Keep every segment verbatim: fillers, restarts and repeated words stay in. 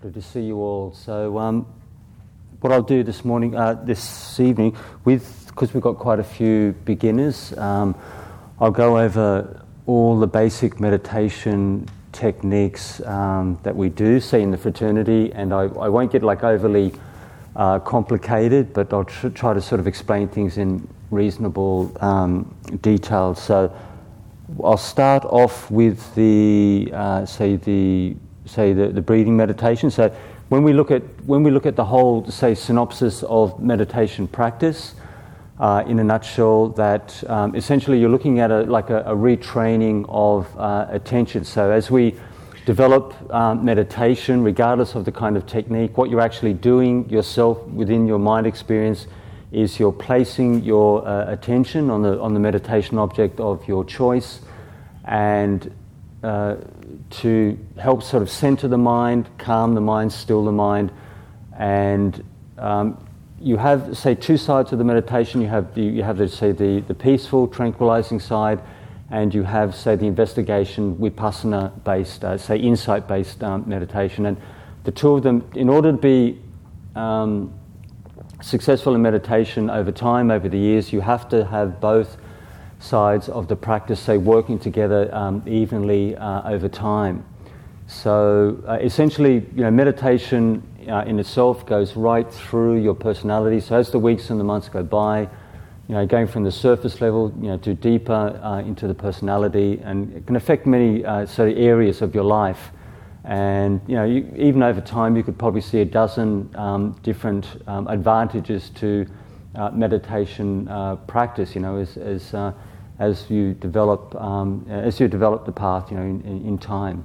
Lovely to see you all. So um, what I'll do this morning, uh, this evening, with because we've got quite a few beginners, um, I'll go over all the basic meditation techniques um, that we do, say in the fraternity, and I, I won't get like overly uh, complicated, but I'll tr- try to sort of explain things in reasonable um, detail. So I'll start off with the uh, say the say the, the breathing meditation. So when we look at when we look at the whole say synopsis of meditation practice, uh, in a nutshell, that um, essentially you're looking at a like a, a retraining of uh, attention. So as we develop um, meditation, regardless of the kind of technique, what you're actually doing yourself within your mind experience is you're placing your uh, attention on the on the meditation object of your choice, and uh, to help sort of center the mind, calm the mind, still the mind, and um, you have say two sides of the meditation. You have the you have the say the the peaceful, tranquilizing side, and you have say the investigation, vipassana-based, uh, say insight-based um, meditation, and the two of them, in order to be um, successful in meditation over time, over the years, you have to have both sides of the practice, say, working together um, evenly uh, over time. So uh, essentially, you know, meditation uh, in itself goes right through your personality. So as the weeks and the months go by, you know, going from the surface level, you know, to deeper uh, into the personality, and it can affect many uh, sort of areas of your life. And you know, you, even over time, you could probably see a dozen um, different um, advantages to uh, meditation uh, practice. You know, as as uh, as you develop um, as you develop the path, you know, in, in, in time.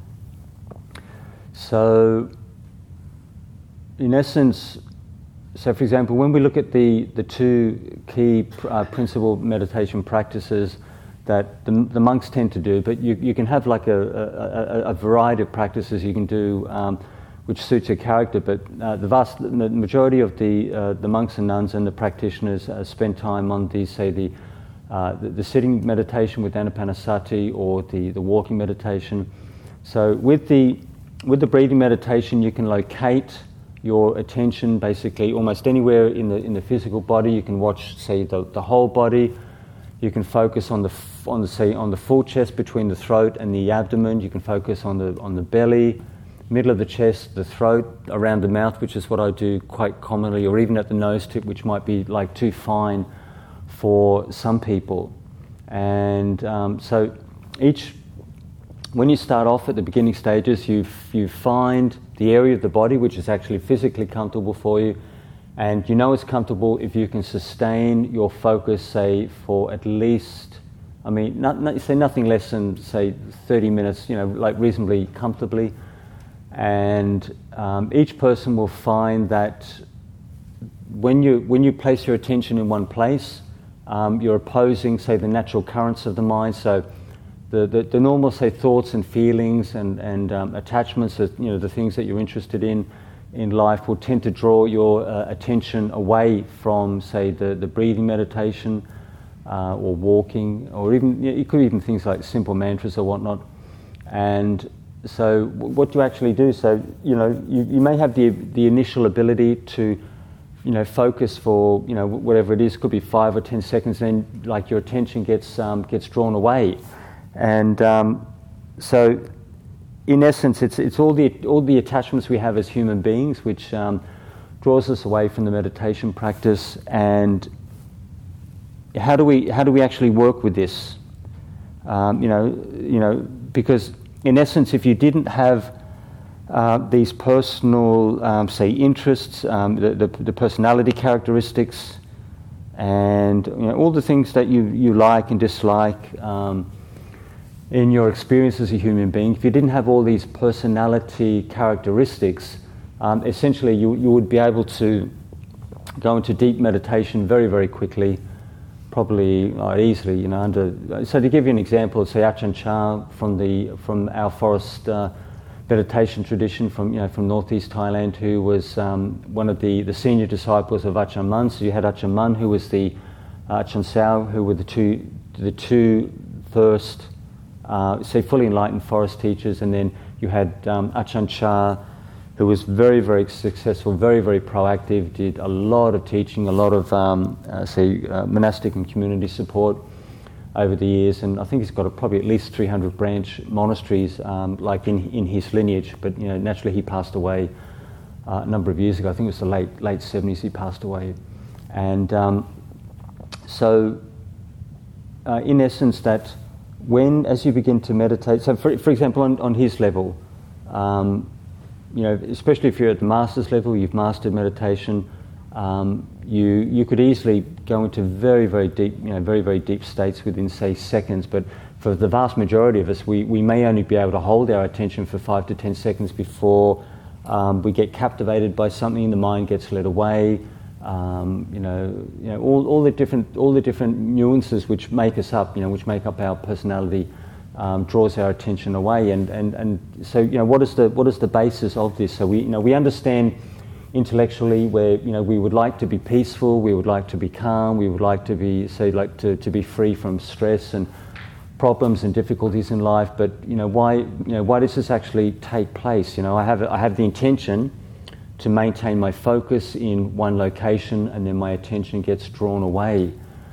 So, in essence, so for example, when we look at the the two key uh, principal meditation practices that the, the monks tend to do, but you, you can have like a, a, a variety of practices you can do um, which suits your character, but uh, the vast the majority of the uh, the monks and nuns and the practitioners uh, spend time on these, say, the, uh, the the sitting meditation with Anapanasati, or the, the walking meditation. So with the with the breathing meditation, you can locate your attention basically almost anywhere in the in the physical body. You can watch, say, the, the whole body. You can focus on the on the say on the full chest between the throat and the abdomen. You can focus on the on the belly, middle of the chest, the throat, around the mouth, which is what I do quite commonly, or even at the nose tip, which might be like too fine for some people. And um, so each, when you start off at the beginning stages, you you find the area of the body which is actually physically comfortable for you. And you know it's comfortable if you can sustain your focus, say, for at least, I mean, not, not, say nothing less than, say, thirty minutes, you know, like reasonably comfortably. And um, each person will find that when you when you place your attention in one place, um, you're opposing, say, the natural currents of the mind. So the, the, the normal, say, thoughts and feelings and, and um, attachments, that, you know, the things that you're interested in, in life will tend to draw your uh, attention away from, say, the, the breathing meditation uh, or walking, or even, you know, it could be even things like simple mantras or whatnot. And so w- what you actually do, so, you know, you, you may have the the initial ability to, you know, focus for, you know, whatever it is, could be five or ten seconds, then like your attention gets um, gets drawn away. And um, so in essence, it's it's all the all the attachments we have as human beings, which um, draws us away from the meditation practice. And how do we how do we actually work with this? Um, you know, you know, because in essence, if you didn't have uh, these personal, um, say, interests, um, the, the the personality characteristics, and you know, all the things that you you like and dislike. Um, in your experience as a human being, if you didn't have all these personality characteristics, um, essentially you, you would be able to go into deep meditation very, very quickly, probably uh, easily, you know, under... So to give you an example, say Ajahn Chah from the from our forest uh, meditation tradition from, you know, from northeast Thailand, who was um, one of the, the senior disciples of Ajahn Mun. So you had Ajahn Mun, who was the uh, Ajahn Sao, who were the two the two first uh, say fully enlightened forest teachers, and then you had um, Ajahn Chah, who was very, very successful, very, very proactive, did a lot of teaching, a lot of, um, uh, say, uh, monastic and community support over the years, and I think he's got a, probably at least three hundred branch monasteries, um, like in in his lineage. But you know, naturally, he passed away uh, a number of years ago. I think it was the late late seventies. He passed away, and um, so uh, in essence, that when as you begin to meditate, so for for example, on on his level, um, you know, especially if you're at the master's level, you've mastered meditation. Um, you you could easily go into very, very deep, you know, very, very deep states within, say, seconds. But for the vast majority of us, we, we may only be able to hold our attention for five to ten seconds before um, we get captivated by something. The mind gets led away. Um, you know, you know, all, all the different all the different nuances which make us up, you know, which make up our personality, um, draws our attention away. And, and and so, you know, what is the what is the basis of this? So we you know we understand intellectually where you know we would like to be peaceful, we would like to be calm, we would like to be say like to, to be free from stress and problems and difficulties in life. But you know why you know why does this actually take place? You know I have I have the intention to maintain my focus in one location, and then my attention gets drawn away,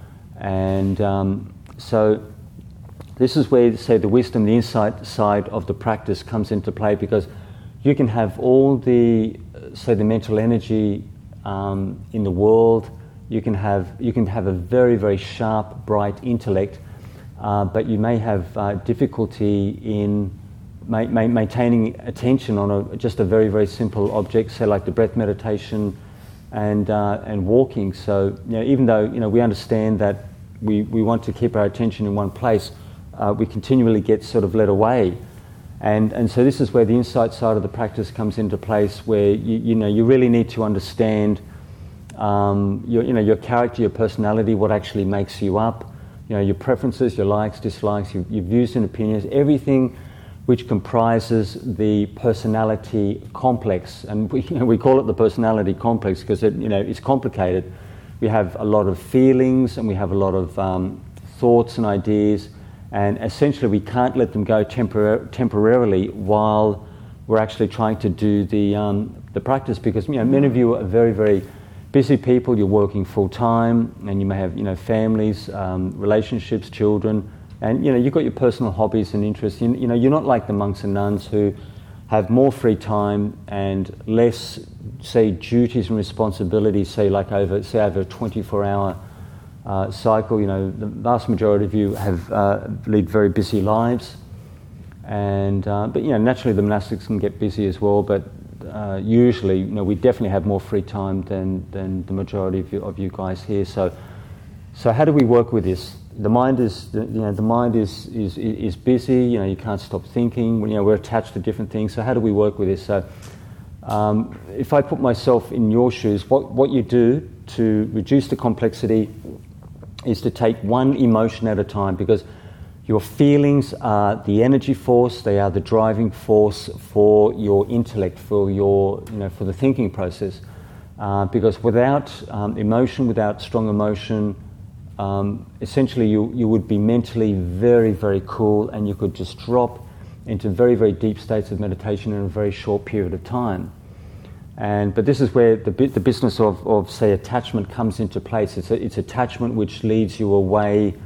and um, so this is where say the wisdom, the insight side of the practice comes into play, because you can have all the say the mental energy um, in the world. You can have you can have a very, very sharp, bright intellect, uh, but you may have uh, difficulty in ma- ma- maintaining attention on a, just a very, very simple object, say like the breath meditation and uh, and walking. So you know, even though you know we understand that we, we want to keep our attention in one place, uh, we continually get sort of led away. And and so this is where the insight side of the practice comes into place, where you you know you really need to understand um, your you know your character, your personality, what actually makes you up, you know your preferences, your likes, dislikes, your, your views and opinions, everything which comprises the personality complex. And we you know, we call it the personality complex because it you know it's complicated. We have a lot of feelings and we have a lot of um, thoughts and ideas. And essentially, we can't let them go tempor- temporarily while we're actually trying to do the um, the practice. Because you know, many of you are very, very busy people. You're working full time, and you may have you know families, um, relationships, children, and you know you've got your personal hobbies and interests. You, you know, you're not like the monks and nuns who have more free time and less, say, duties and responsibilities. Say, like over say over a twenty-four hour. Uh, cycle. You know, the vast majority of you have uh, lead very busy lives, and uh, but you know, naturally the monastics can get busy as well. But uh, usually, you know, we definitely have more free time than than the majority of you, of you guys here. So, so how do we work with this? The mind is, you know, the mind is is is busy. You know, you can't stop thinking. You know, we're attached to different things. So how do we work with this? So, um, if I put myself in your shoes, what what you do to reduce the complexity is to take one emotion at a time, because your feelings are the energy force, they are the driving force for your intellect, for your, you know, for the thinking process. Uh, because without um, emotion, without strong emotion, um, essentially you, you would be mentally very, very cool, and you could just drop into very, very deep states of meditation in a very short period of time. And but this is where the the business of, of say attachment comes into place. It's a, it's attachment which leads you away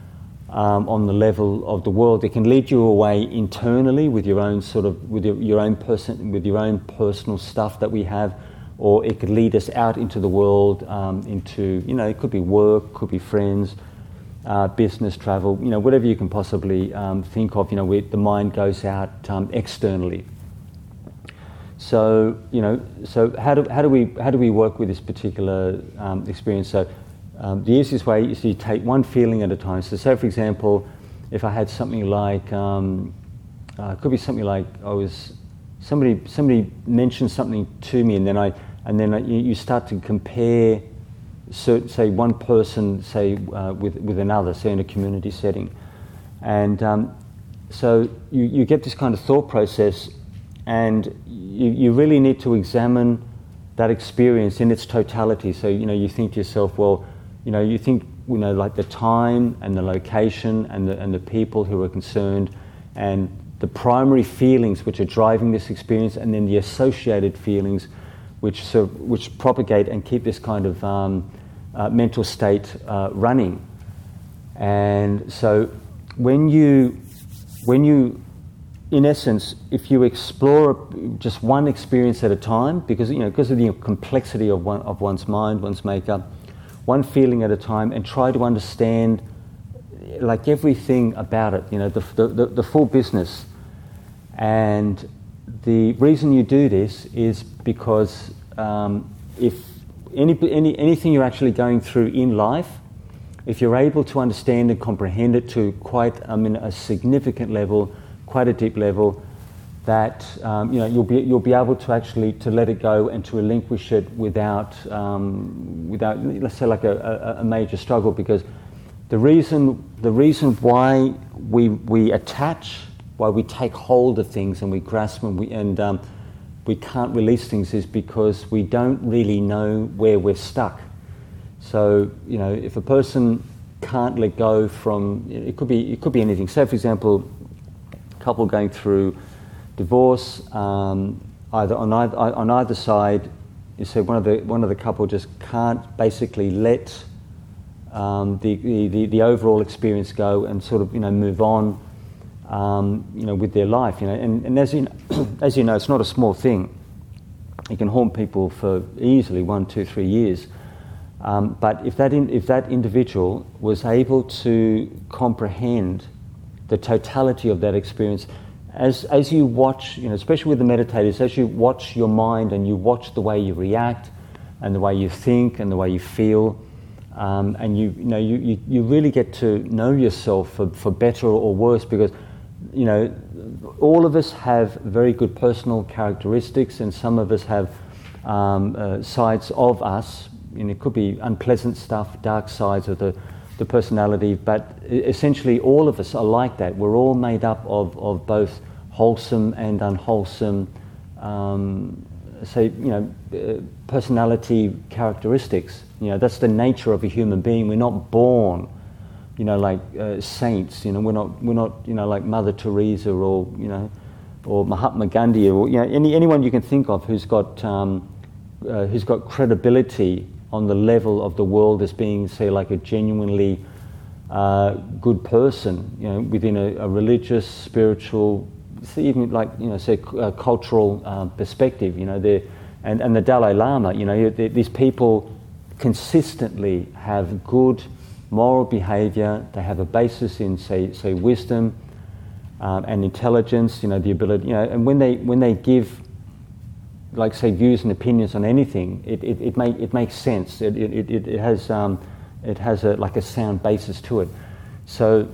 um, on the level of the world. It can lead you away internally with your own sort of with your, your own person with your own personal stuff that we have, or it could lead us out into the world, um, into you know it could be work, could be friends, uh, business, travel, you know whatever you can possibly um, think of. You know, where the mind goes out um, externally. So you know, so how do how do we how do we work with this particular um, experience? So um, the easiest way is you take one feeling at a time. So, say for example, if I had something like um, uh, it could be something like I was somebody somebody mentioned something to me, and then I and then I, you, you start to compare, certain, say one person, say uh, with with another, say in a community setting, and um, so you you get this kind of thought process. And you, you really need to examine that experience in its totality. So, you know, you think to yourself, well, you know, you think, you know, like the time and the location and the and the people who are concerned and the the primary feelings which are driving this experience, and then the associated feelings which sort of, which propagate and keep this kind of um, uh, mental state uh, running. And so when you when you in essence, if you explore just one experience at a time, because you know because of the complexity of one of one's mind, one's makeup, one feeling at a time, and try to understand like everything about it, you know, the the, the full business. And the reason you do this is because um, if any, any anything you're actually going through in life, if you're able to understand and comprehend it to quite I mean a significant level, quite a deep level, that um, you know you'll be you'll be able to actually to let it go and to relinquish it without um, without let's say like a, a, a major struggle. Because the reason the reason why we we attach, why we take hold of things and we grasp and we and um, we can't release things is because we don't really know where we're stuck. So you know if a person can't let go from, it could be it could be anything. Say for example, a couple going through divorce, um, either on either on either side, you say one of the one of the couple just can't basically let um, the, the the overall experience go and sort of you know move on, um, you know, with their life, you know, and, and as you know, as you know, it's not a small thing. It can haunt people for easily one, two, three years. Um, but if that in, if that individual was able to comprehend the totality of that experience, as as you watch, you know, especially with the meditators, as you watch your mind and you watch the way you react and the way you think and the way you feel, um, and you you know you, you, you really get to know yourself for, for better or worse, because you know all of us have very good personal characteristics, and some of us have um, uh, sides of us. And it could be unpleasant stuff, dark sides of the, the personality, but essentially all of us are like that. We're all made up of, of both wholesome and unwholesome, um, say, you know, uh, personality characteristics. You know, that's the nature of a human being. We're not born, you know, like uh, saints. You know, we're not we're not you know like Mother Teresa or you know, or Mahatma Gandhi or you know any anyone you can think of who's got um, uh, who's got credibility on the level of the world as being, say, like a genuinely uh, good person, you know, within a, a religious, spiritual, even like, you know, say, a cultural uh, perspective, you know, they're, and, and the Dalai Lama, you know, these people consistently have good moral behavior. They have a basis in, say, say wisdom um, and intelligence, you know, the ability, you know, and when they when they give, like say views and opinions on anything, it it, it make it makes sense. It it it, it has um, it has a like a sound basis to it. So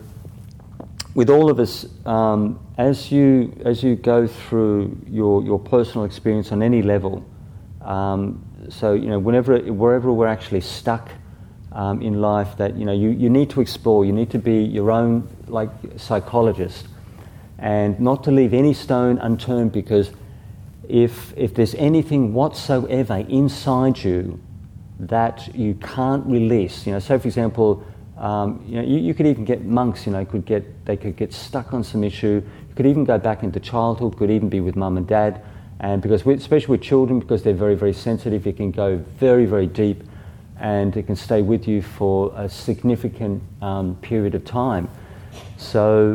with all of us, um, as you as you go through your your personal experience on any level, um, so you know whenever wherever we're actually stuck um, in life, that you know you, you need to explore. You need to be your own like psychologist, and not to leave any stone unturned, because If if there's anything whatsoever inside you that you can't release, you know, so for example, um, you know, you, you could even get monks, you know, could get they could get stuck on some issue. You could even go back into childhood, could even be with mum and dad, and because we, especially with children, because they're very very sensitive, it can go very very deep, and it can stay with you for a significant um, period of time. So.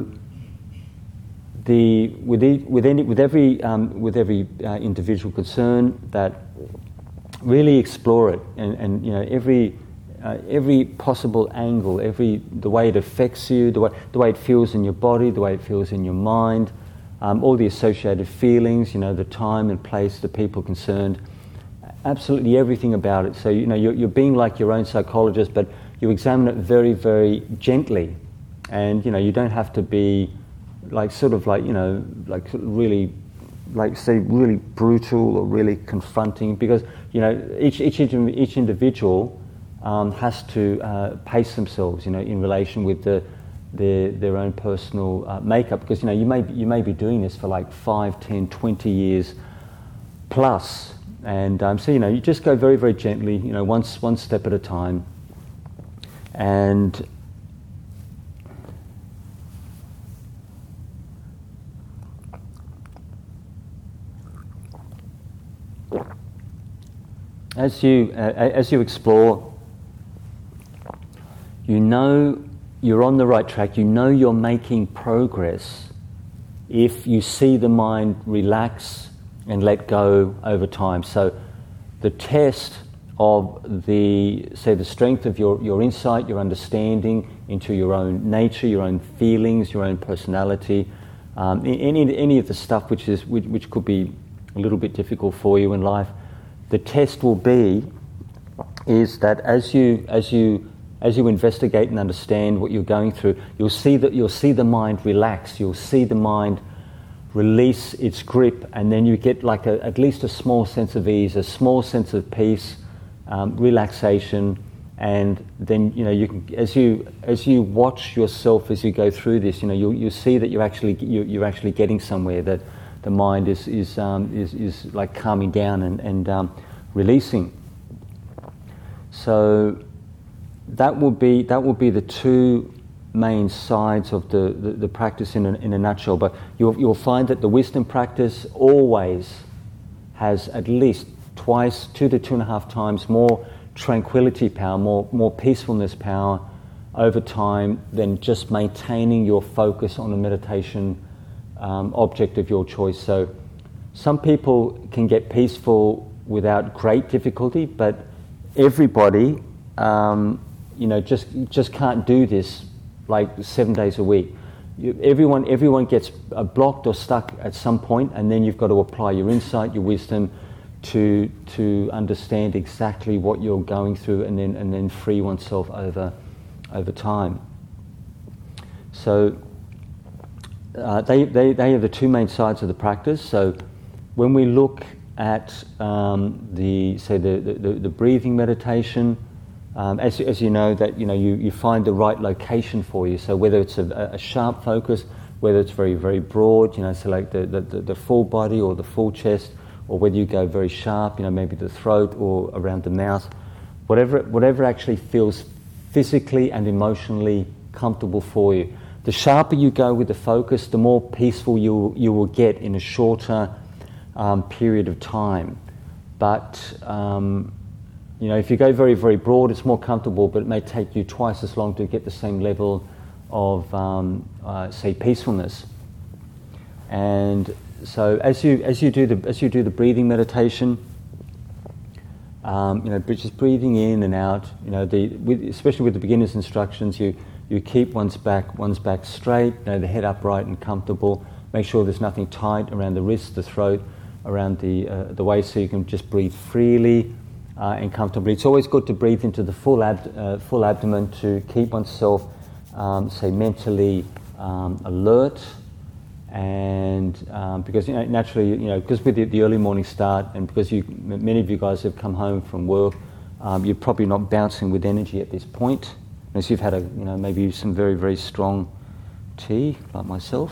The, with, the, with, any, with every um, with every uh, individual concern, that really explore it, and, and you know every uh, every possible angle, every the way it affects you, the way the way it feels in your body, the way it feels in your mind, um, all the associated feelings, you know, the time and place, the people concerned, absolutely everything about it. So you know you're, you're being like your own psychologist, but you examine it very very gently, and you know you don't have to be like sort of like, you know, like really, like say really brutal or really confronting, because, you know, each each each individual um, has to uh, pace themselves, you know, in relation with the their their own personal uh, makeup, because, you know, you may you may be doing this for like five, ten, twenty years plus, and um, so, you know, you just go very very gently, you know, once one step at a time, and as you uh, as you explore, you know you're on the right track. You know you're making progress if you see the mind relax and let go over time. So the test of the, say, the strength of your, your insight, your understanding into your own nature, your own feelings, your own personality, um, any any of the stuff which is which, which could be a little bit difficult for you in life. The test will be is that as you as you as you investigate and understand what you're going through, you'll see that you'll see the mind relax. You'll see the mind release its grip, and then you get like a, at least a small sense of ease, a small sense of peace, um, relaxation, and then you know you can as you as you watch yourself as you go through this, you know you you see that you're actually you, you're actually getting somewhere. That the mind is is um, is is like calming down and and um, releasing. So that will be that will be the two main sides of the, the, the practice in a, in a nutshell. But you'll you'll find that the wisdom practice always has at least twice, two to two and a half times more tranquility power, more more peacefulness power over time than just maintaining your focus on a meditation um, object of your choice. So some people can get peaceful without great difficulty, but everybody um, you know just just can't do this like seven days a week. You, everyone everyone gets uh, blocked or stuck at some point, and then you've got to apply your insight, your wisdom to to understand exactly what you're going through, and then and then free oneself over over time. So uh, they, they they are the two main sides of the practice. So when we look at um, the say the, the, the breathing meditation, um, as as you know that you know you, you find the right location for you. So whether it's a, a sharp focus, whether it's very very broad, you know, so like the, the, the full body or the full chest, or whether you go very sharp, you know, maybe the throat or around the mouth, whatever whatever actually feels physically and emotionally comfortable for you. The sharper you go with the focus, the more peaceful you you will get in a shorter um, period of time. But um, you know, if you go very very broad, it's more comfortable, but it may take you twice as long to get the same level of um, uh, say peacefulness. And so as you as you do the as you do the breathing meditation, um, you know, just breathing in and out. You know, the with, especially with the beginner's instructions, you you keep one's back one's back straight, you know, the head upright and comfortable. Make sure there's nothing tight around the wrists, the throat, around the uh, the waist, so you can just breathe freely uh, and comfortably. It's always good to breathe into the full ab- uh, full abdomen to keep oneself, um, say, mentally um, alert. And um, because you know, naturally, you know, because with the, the early morning start, and because you, m- many of you guys have come home from work, um, you're probably not bouncing with energy at this point, unless you've had a, you know, maybe some very very strong tea, like myself.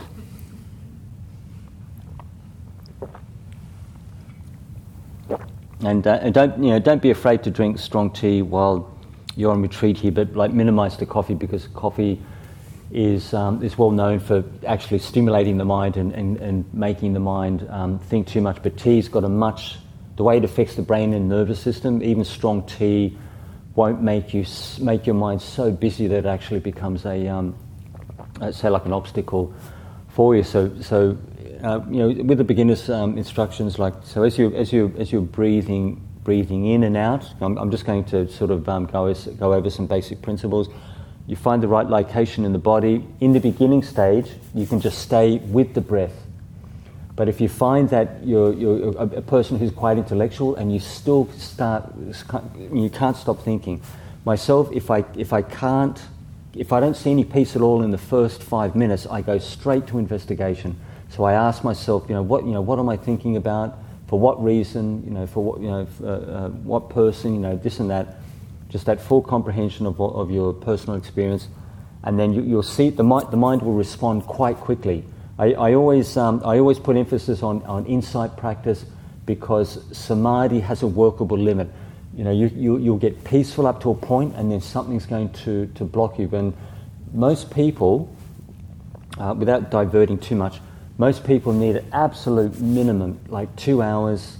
And, uh, and don't you know, don't be afraid to drink strong tea while you're on retreat here, but like minimise the coffee, because coffee is um, is well known for actually stimulating the mind and, and, and making the mind um, think too much. But tea's got a much, the way it affects the brain and nervous system, even strong tea won't make you make your mind so busy that it actually becomes a, um, uh, say like an obstacle for you. So so uh, you know, with the beginner's um, instructions, like so as you as you as you're breathing breathing in and out, I'm, I'm just going to sort of um, go as, go over some basic principles. You find the right location in the body. In the beginning stage, you can just stay with the breath. But if you find that you're, you're a, a person who's quite intellectual and you still start, you can't stop thinking. Myself, if I if I can't, if I don't see any peace at all in the first five minutes, I go straight to investigation. So I ask myself, you know, what you know, what am I thinking about? For what reason? You know, for what you know, for, uh, what person? You know, this and that. Just that full comprehension of of your personal experience, and then you, you'll see the mind. The mind will respond quite quickly. I, I always um, I always put emphasis on, on insight practice, because samadhi has a workable limit. You know, you, you you'll get peaceful up to a point, and then something's going to, to block you. And most people, uh, without diverting too much, most people need an absolute minimum, like two hours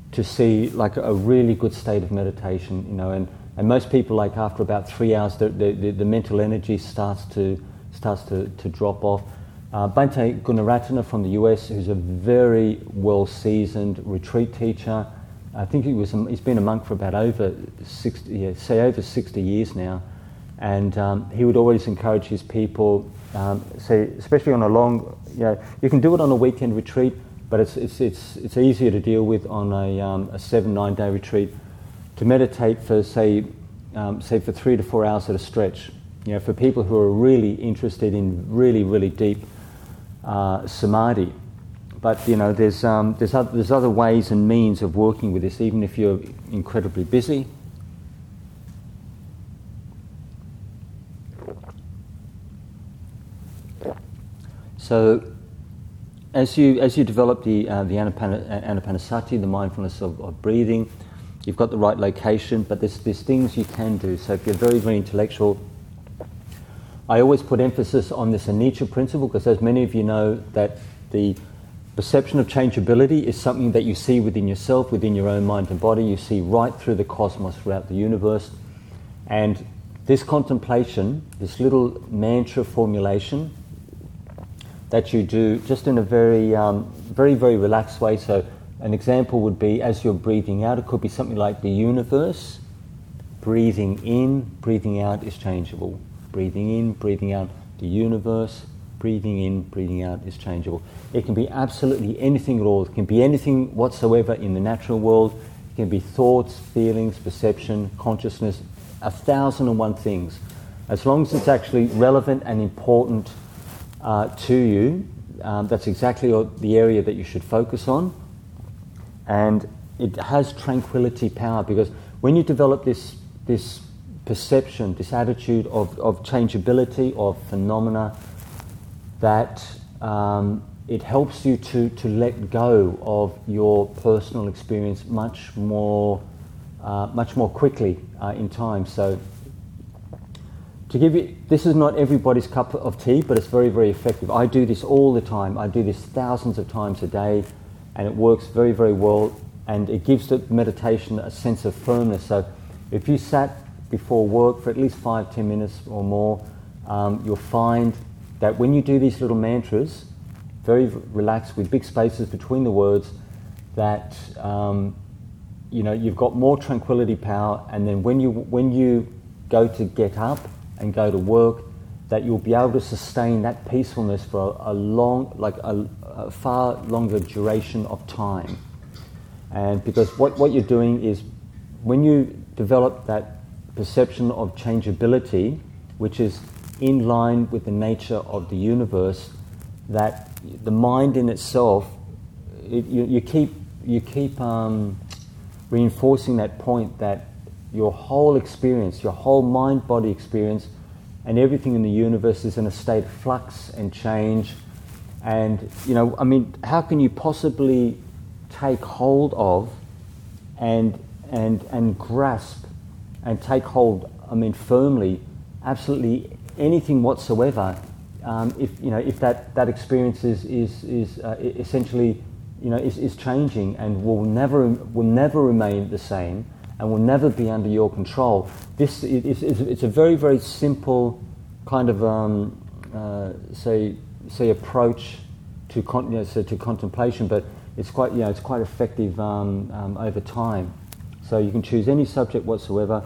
to see like a really good state of meditation, you know, and, and most people, like after about three hours, the, the, the mental energy starts to starts to, to drop off. Uh, Bhante Gunaratana from the U S, who's a very well-seasoned retreat teacher. I think he was he's been a monk for about over sixty, yeah, say over sixty years now, and um, he would always encourage his people, um, say especially on a long, you know, you can do it on a weekend retreat, but it's it's it's it's easier to deal with on a um, a seven nine day retreat, to meditate for say um, say for three to four hours at a stretch. You know, for people who are really interested in really really deep uh, samadhi. But you know, there's um, there's other, there's other ways and means of working with this, even if you're incredibly busy. So, as you as you develop the uh, the Anapana, Anapanasati, the mindfulness of, of breathing, you've got the right location. But there's there's things you can do. So if you're very very intellectual, I always put emphasis on this anicca principle, because as many of you know, that the perception of changeability is something that you see within yourself, within your own mind and body. You see right through the cosmos, throughout the universe. And this contemplation, this little mantra formulation that you do just in a very, um, very, very relaxed way. So an example would be, as you're breathing out, it could be something like the universe. Breathing in, breathing out is changeable. Breathing in, breathing out, the universe. Breathing in, breathing out is changeable. It can be absolutely anything at all. It can be anything whatsoever in the natural world. It can be thoughts, feelings, perception, consciousness, a thousand and one things. As long as it's actually relevant and important uh, to you, um, that's exactly the area that you should focus on. And it has tranquility power, because when you develop this, this perception, this attitude of, of changeability, of phenomena, that um, it helps you to, to let go of your personal experience much more uh, much more quickly uh, in time. So to give you, this is not everybody's cup of tea, but it's very, very effective. I do this all the time. I do this thousands of times a day, and it works very, very well, and it gives the meditation a sense of firmness. So if you sat before work for at least five, ten minutes or more, um, you'll find that when you do these little mantras, very relaxed with big spaces between the words, that um, you know, you've got more tranquility power, and then when you when you go to get up and go to work, that you'll be able to sustain that peacefulness for a, a long, like a, a far longer duration of time. And because what, what you're doing is, when you develop that perception of changeability, which is in line with the nature of the universe, that the mind in itself, it, you, you keep you keep um, reinforcing that point, that your whole experience, your whole mind-body experience, and everything in the universe is in a state of flux and change. And you know, I mean, how can you possibly take hold of and and and grasp and take hold, I mean, firmly, absolutely anything whatsoever, um, if you know if that, that experience is is, is uh, essentially, you know, is, is changing and will never will never remain the same and will never be under your control. This is, is it's a very very simple kind of um, uh, say say approach to con- you know, so to contemplation, but it's quite you know it's quite effective um, um, over time. So you can choose any subject whatsoever.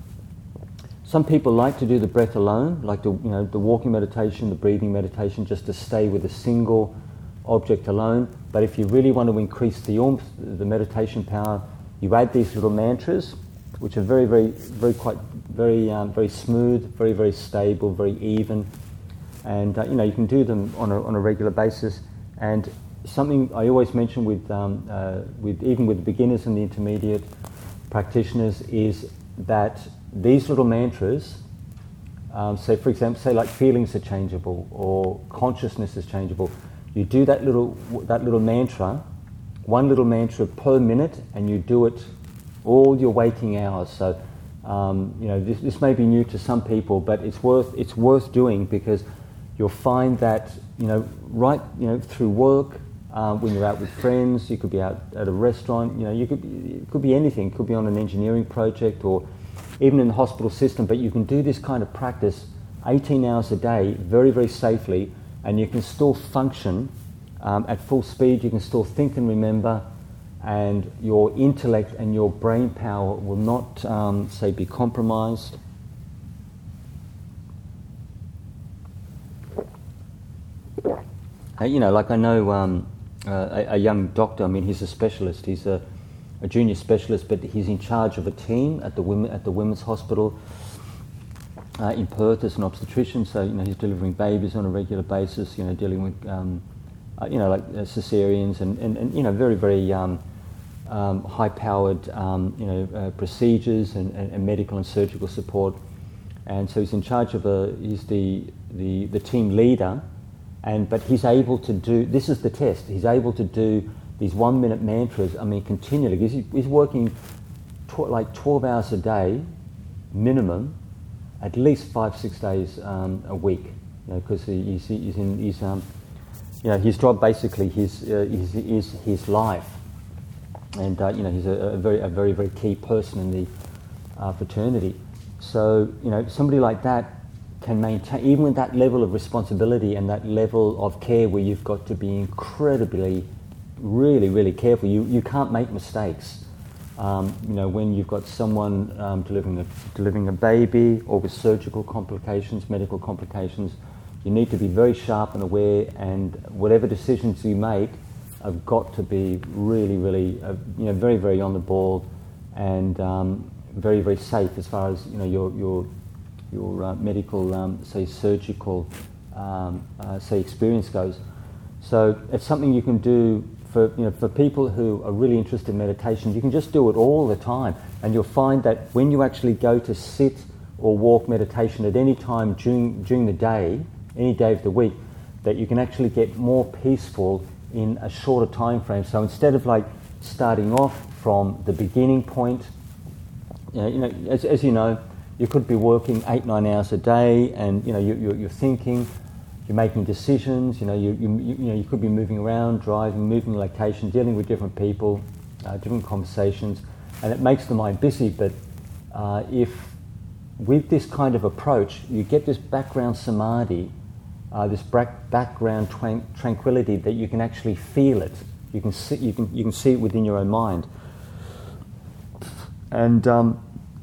Some people like to do the breath alone, like the you know the walking meditation, the breathing meditation, just to stay with a single object alone. But if you really want to increase the oomph, the meditation power, you add these little mantras, which are very, very, very quite very, um, very smooth, very, very stable, very even, and uh, you know you can do them on a on a regular basis. And something I always mention with um, uh, with even with the beginners and the intermediate practitioners is that these little mantras, um, say for example, say like feelings are changeable or consciousness is changeable. You do that little that little mantra, one little mantra per minute, and you do it all your waking hours. So um, you know this, this may be new to some people, but it's worth it's worth doing, because you'll find that you know right you know through work, uh, when you're out with friends. You could be out at a restaurant. You know, you could be, it could be anything. It could be on an engineering project or even in the hospital system. But you can do this kind of practice eighteen hours a day, very, very safely, and you can still function um, at full speed. You can still think and remember, and your intellect and your brain power will not, um, say, be compromised. Uh, you know, like I know um, uh, a, a young doctor, I mean, he's a specialist, he's a, a junior specialist, but he's in charge of a team at the women, at the Women's Hospital uh, in Perth as an obstetrician, so, you know, he's delivering babies on a regular basis, you know, dealing with, um, uh, you know, like uh, cesareans and, and, and, you know, very, very um, um, high-powered, um, you know, uh, procedures and, and, and medical and surgical support. And so he's in charge of a, he's the, the, the team leader. And, but he's able to do, this is the test, he's able to do these one minute mantras, I mean, continually. He's, he's working tw- like twelve hours a day, minimum, at least five, six days um, a week, you know, because he's, he's in, he's, um, you know, his job basically his, uh, is, is his life. And, uh, you know, he's a, a very, a very, very key person in the uh, fraternity. So, you know, somebody like that can maintain, even with that level of responsibility and that level of care where you've got to be incredibly, really, really careful. You you can't make mistakes. Um, you know, when you've got someone um, delivering a delivering a baby or with surgical complications, medical complications, you need to be very sharp and aware. And whatever decisions you make have got to be really, really, uh, you know, very, very on the ball and um, very, very safe as far as, you know, your your your uh, medical, um, say, surgical, um, uh, say, experience goes. So it's something you can do for, you know, for people who are really interested in meditation. You can just do it all the time, and you'll find that when you actually go to sit or walk meditation at any time during during the day, any day of the week, that you can actually get more peaceful in a shorter time frame. So instead of like starting off from the beginning point, you know, you know as, as you know, you could be working eight, nine hours a day, and you know you, you're, you're thinking, you're making decisions. You know you, you you know you could be moving around, driving, moving location, dealing with different people, uh, different conversations, and it makes the mind busy. But uh, if with this kind of approach, you get this background samadhi, uh, this back, background twan- tranquility that you can actually feel it. You can see you can you can see it within your own mind, and. Um,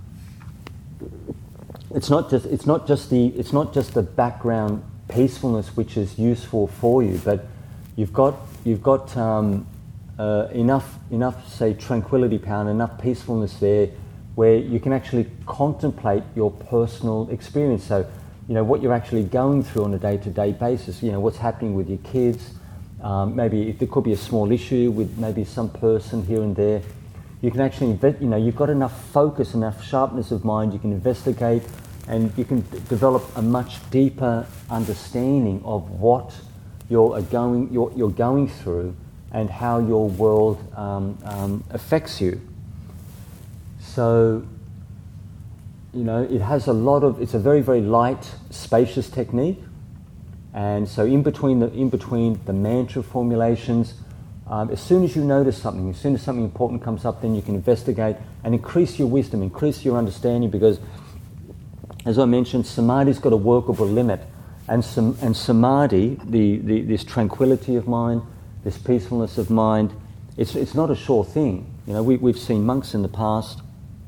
It's not just it's not just the it's not just the background peacefulness which is useful for you, but you've got you've got um, uh, enough enough say tranquility power and enough peacefulness there where you can actually contemplate your personal experience. So, you know, what you're actually going through on a day-to-day basis. You know, what's happening with your kids. Um, maybe if there could be a small issue with maybe some person here and there. You can actually, you know, you've got enough focus, enough sharpness of mind, you can investigate and you can d- develop a much deeper understanding of what you're going, you're, you're going through and how your world um, um, affects you. So, you know, it has a lot of, it's a very, very light, spacious technique. And so in between the, in between the mantra formulations, Um, as soon as you notice something, as soon as something important comes up, then you can investigate and increase your wisdom, increase your understanding, because, as I mentioned, samadhi's got a workable limit. And, sam- and samadhi, the, the, this tranquility of mind, this peacefulness of mind, it's, it's not a sure thing. You know, we, we've seen monks in the past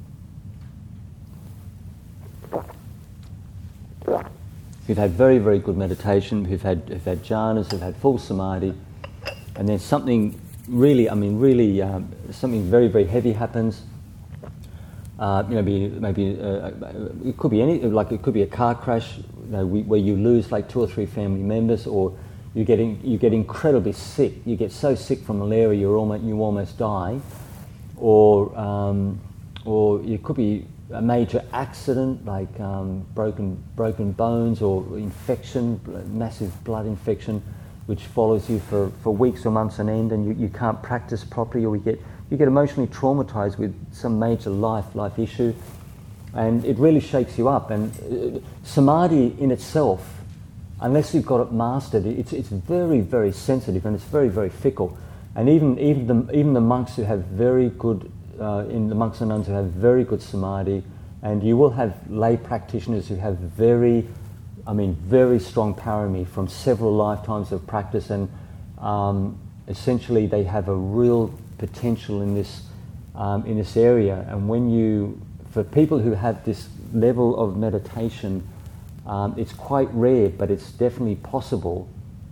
who've had very, very good meditation, who've had, who've had jhanas, who've had full samadhi, and then something really, I mean, really, um, something very, very heavy happens. Uh, you know, maybe, maybe uh, it could be any, like it could be a car crash, you know, we, where you lose like two or three family members, or you get in, you get incredibly sick. You get so sick from malaria, you almost you almost die, or um, or it could be a major accident, like um, broken broken bones or infection, massive blood infection, which follows you for, for weeks or months on end, and you, you can't practice properly, or you get you get emotionally traumatized with some major life life issue, and it really shakes you up. And uh, samadhi in itself unless you've got it mastered, it's it's very very sensitive and it's very very fickle. And even even the even the monks who have very good uh, in the monks and nuns who have very good samadhi, and you will have lay practitioners who have very, I mean, very strong parami from several lifetimes of practice, and um, essentially they have a real potential in this um, in this area. And when you, for people who have this level of meditation, um, it's quite rare, but it's definitely possible,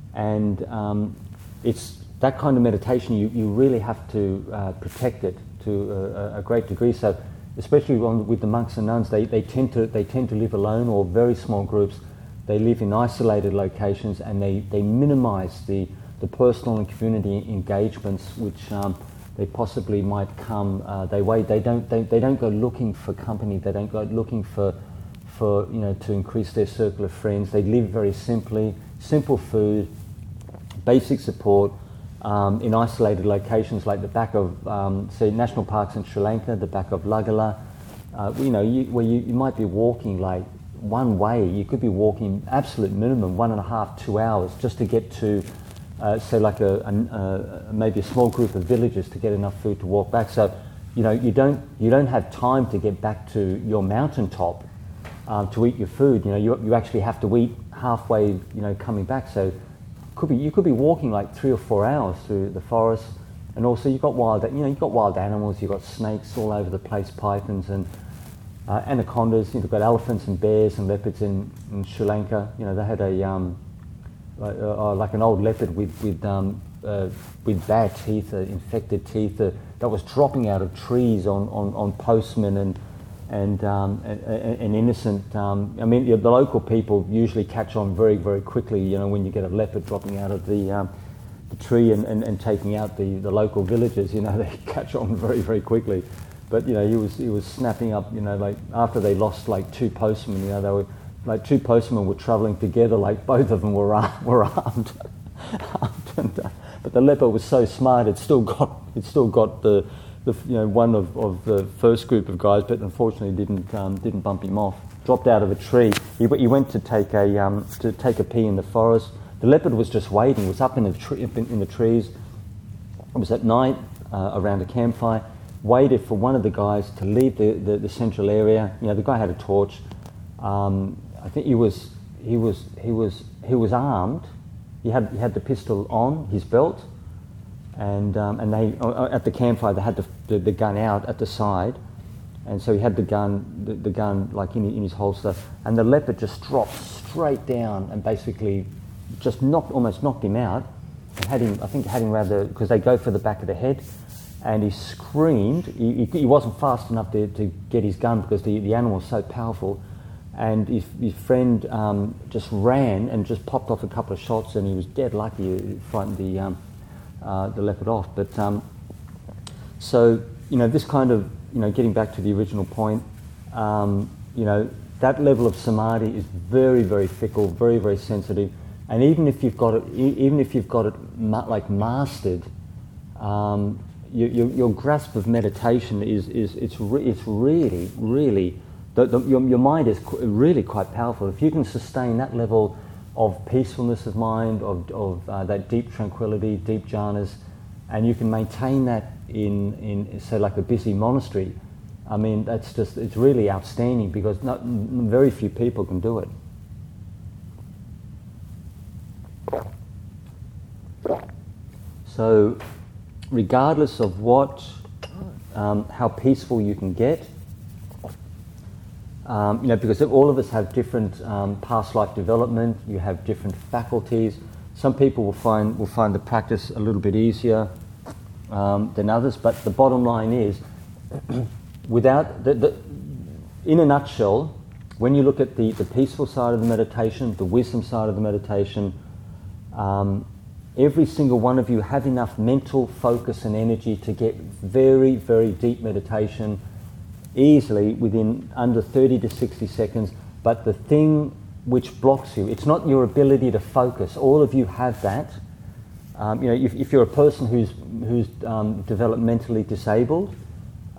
and um, it's that kind of meditation. You, you really have to uh, protect it to a, a great degree. So, especially on, with the monks and nuns, they, they tend to they tend to live alone or very small groups. They live in isolated locations, and they, they minimise the, the personal and community engagements which um, they possibly might come uh, their way. They don't they, they don't go looking for company. They don't go looking for for you know to increase their circle of friends. They live very simply, simple food, basic support. Um, in isolated locations like the back of, um, say, national parks in Sri Lanka, the back of Lagala, uh, you know, you, where you, you might be walking like one way. You could be walking absolute minimum one and a half, two hours just to get to, uh, say, like a, a, a maybe a small group of villages to get enough food to walk back. So, you know, you don't you don't have time to get back to your mountaintop uh, to eat your food. You know, you you actually have to eat halfway. You know, coming back. So. Could be, you could be walking like three or four hours through the forest, and also you've got wild, you know, you've got wild animals. You've got snakes all over the place, pythons and uh, anacondas. You've got elephants and bears and leopards in, in Sri Lanka. You know, they had a um, like, uh, like an old leopard with with um, uh, with bad teeth, uh, infected teeth, uh, that was dropping out of trees on, on, on postmen and and um, an innocent. Um, I mean, the local people usually catch on very, very quickly. You know, when you get a leopard dropping out of the um, the tree and, and, and taking out the, the local villagers, you know, they catch on very, very quickly. But you know, he was he was snapping up. You know, like after they lost like two postmen, you know, they were like two postmen were travelling together. Like both of them were ar- were armed. armed and, uh, but the leopard was so smart; it still got it still got the. The, you know, one of, of the first group of guys, but unfortunately didn't um, didn't bump him off. Dropped out of a tree. He, he went to take a um, to take a pee in the forest. The leopard was just waiting. It was up in the tree, in, in the trees. It was at night uh, around a campfire. Waited for one of the guys to leave the, the, the central area. You know, the guy had a torch. Um, I think he was he was he was he was armed. He had he had the pistol on his belt. And um, and they uh, at the campfire they had the, the the gun out at the side, and so he had the gun the, the gun like in, in his holster, and the leopard just dropped straight down and basically just knocked almost knocked him out, and had him I think had him rather because they go for the back of the head, and he screamed. He, he, he wasn't fast enough to, to get his gun because the, the animal was so powerful, and his, his friend um, just ran and just popped off a couple of shots, and he was dead lucky. He frightened the um, Uh, the leopard off. But um, so you know, this kind of you know, getting back to the original point, um, you know, that level of samadhi is very, very fickle, very, very sensitive, and even if you've got it, e- even if you've got it ma- like mastered, um, your, your, your grasp of meditation is is it's re- it's really, really, the, the, your your mind is qu- really quite powerful. If you can sustain that level of peacefulness of mind, of, of uh, that deep tranquility, deep jhanas, and you can maintain that in, in, say, like a busy monastery, I mean, that's just, it's really outstanding because not, very few people can do it. So, regardless of what, um, how peaceful you can get, Um, you know, because all of us have different um, past life development. You have different faculties. Some people will find will find the practice a little bit easier um, than others. But the bottom line is, without the, the, in a nutshell, when you look at the, the peaceful side of the meditation, the wisdom side of the meditation, um, every single one of you have enough mental focus and energy to get very, very deep meditation easily within under thirty to sixty seconds, but the thing which blocks you, it's not your ability to focus. All of you have that. Um, you know, if, if you're a person who's who's um, developmentally disabled,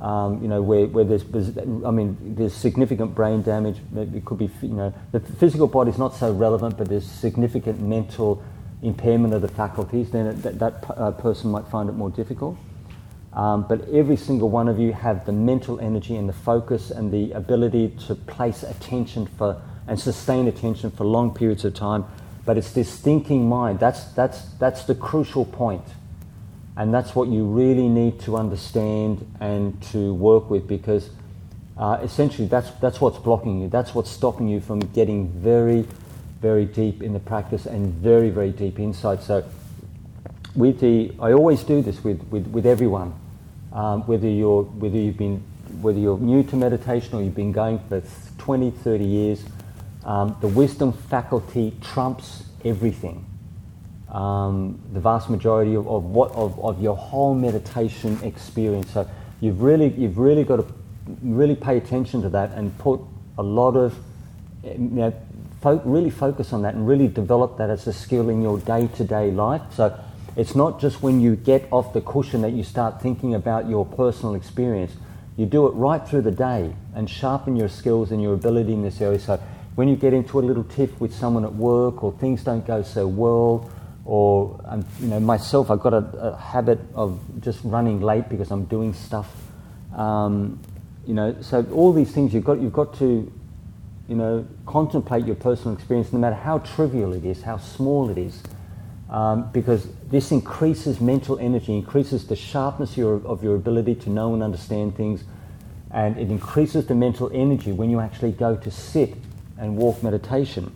Um, you know, where, where there's, I mean, there's significant brain damage. It could be, you know, the physical body is not so relevant, but there's significant mental impairment of the faculties, then it, that, that uh, person might find it more difficult. Um, but every single one of you have the mental energy and the focus and the ability to place attention for and sustain attention for long periods of time. But it's this thinking mind. That's that's that's the crucial point. And that's what you really need to understand and to work with, because uh, essentially that's that's what's blocking you. That's what's stopping you from getting very, very deep in the practice and very, very deep insight. So with the, I always do this with, with, with everyone, um, whether you're whether you've been whether you're new to meditation or you've been going for twenty, thirty years, um, the wisdom faculty trumps everything. Um, the vast majority of, of what of, of your whole meditation experience. So you've really you've really got to really pay attention to that and put a lot of you know fo- really focus on that and really develop that as a skill in your day-to-day life. So it's not just when you get off the cushion that you start thinking about your personal experience. You do it right through the day and sharpen your skills and your ability in this area. So when you get into a little tiff with someone at work or things don't go so well, or um, you know, myself, I've got a, a habit of just running late because I'm doing stuff. Um, you know, so all these things you've got, you've got to, you know, contemplate your personal experience, no matter how trivial it is, how small it is, um, because this increases mental energy, increases the sharpness of your, of your ability to know and understand things, and it increases the mental energy when you actually go to sit and walk meditation.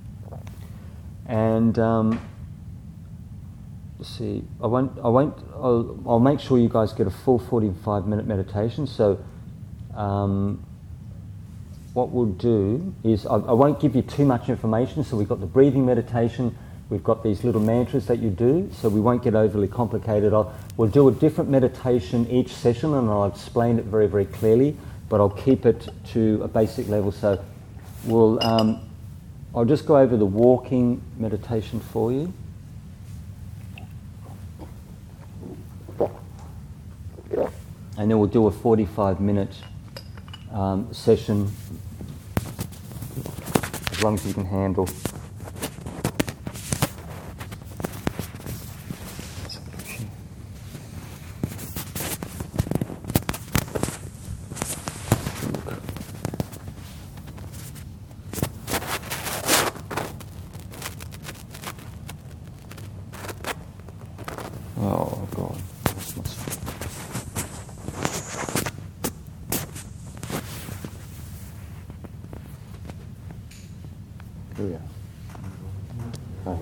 And um, see, I won't. I won't. I'll, I'll make sure you guys get a full forty-five minute meditation. So, um, what we'll do is I, I won't give you too much information. So we've got the breathing meditation. We've got these little mantras that you do. So we won't get overly complicated. I'll, we'll do a different meditation each session, and I'll explain it very, very clearly. But I'll keep it to a basic level. So we'll. Um, I'll just go over the walking meditation for you. And then we'll do a forty-five minute um, session, as long as you can handle. Oh God. Yeah. Oh,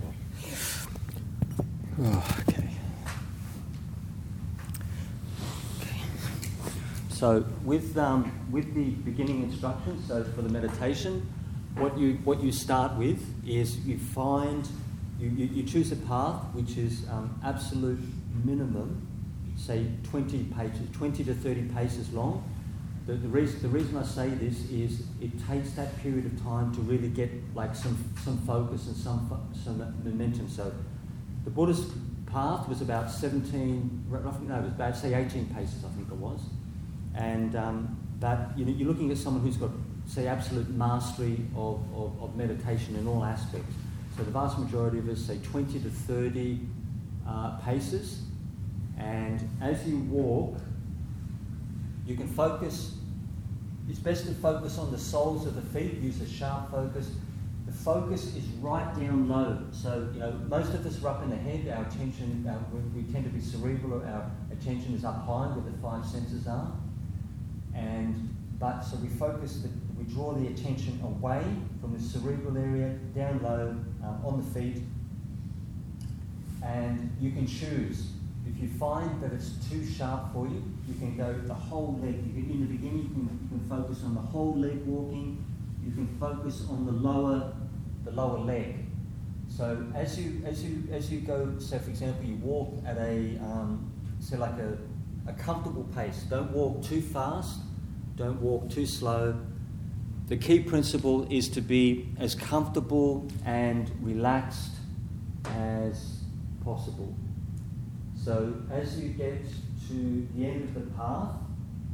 okay. Okay. So with um, with the beginning instructions, so for the meditation, what you what you start with is you find you, you, you choose a path which is um, absolute minimum, say twenty pages, twenty to thirty paces long. The, the reason the reason I say this is it takes that period of time to really get like some some focus and some some momentum. So the Buddhist path was about seventeen, roughly no, it was about say eighteen paces, I think it was, and um, but you know, you're looking at someone who's got say absolute mastery of, of, of meditation in all aspects. So the vast majority of us say twenty to thirty uh, paces, and as you walk, you can focus. It's best to focus on the soles of the feet, use a sharp focus. The focus is right down low. So, you know, most of us are up in the head, our attention, our, we, we tend to be cerebral, our attention is up high where the five senses are. And, but, so we focus, the, we draw the attention away from the cerebral area, down low, uh, on the feet. And you can choose. If you find that it's too sharp for you, you can go the whole leg. You can, in the beginning, you can, you can focus on the whole leg walking. You can focus on the lower, the lower leg. So as you as you as you go, so for example, you walk at a um, so like a, a comfortable pace. Don't walk too fast. Don't walk too slow. The key principle is to be as comfortable and relaxed as possible. So as you get to the end of the path,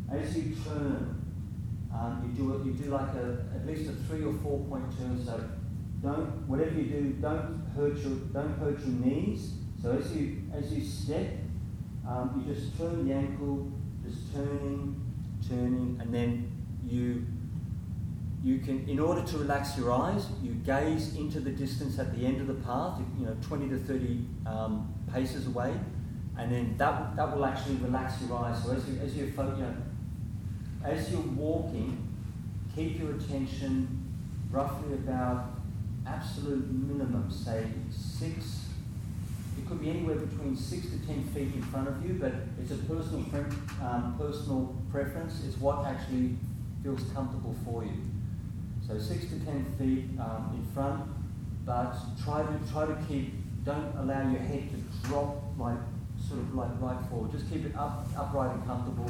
as you turn, um, you do it. You do like a at least a three or four point turn. So don't whatever you do, don't hurt your don't hurt your knees. So as you as you step, um, you just turn the ankle, just turning, turning, and then you you can, in order to relax your eyes, you gaze into the distance at the end of the path, you know, twenty to thirty um, paces away, and then that that will actually relax your eyes. So as you as you, you know, as you're walking, keep your attention roughly about absolute minimum, say six. It could be anywhere between six to ten feet in front of you, but it's a personal pre- um, personal preference. It's what actually feels comfortable for you. So six to ten feet um, in front, but try to try to keep. Don't allow your head to drop like sort of like right forward. Just keep it up, upright and comfortable,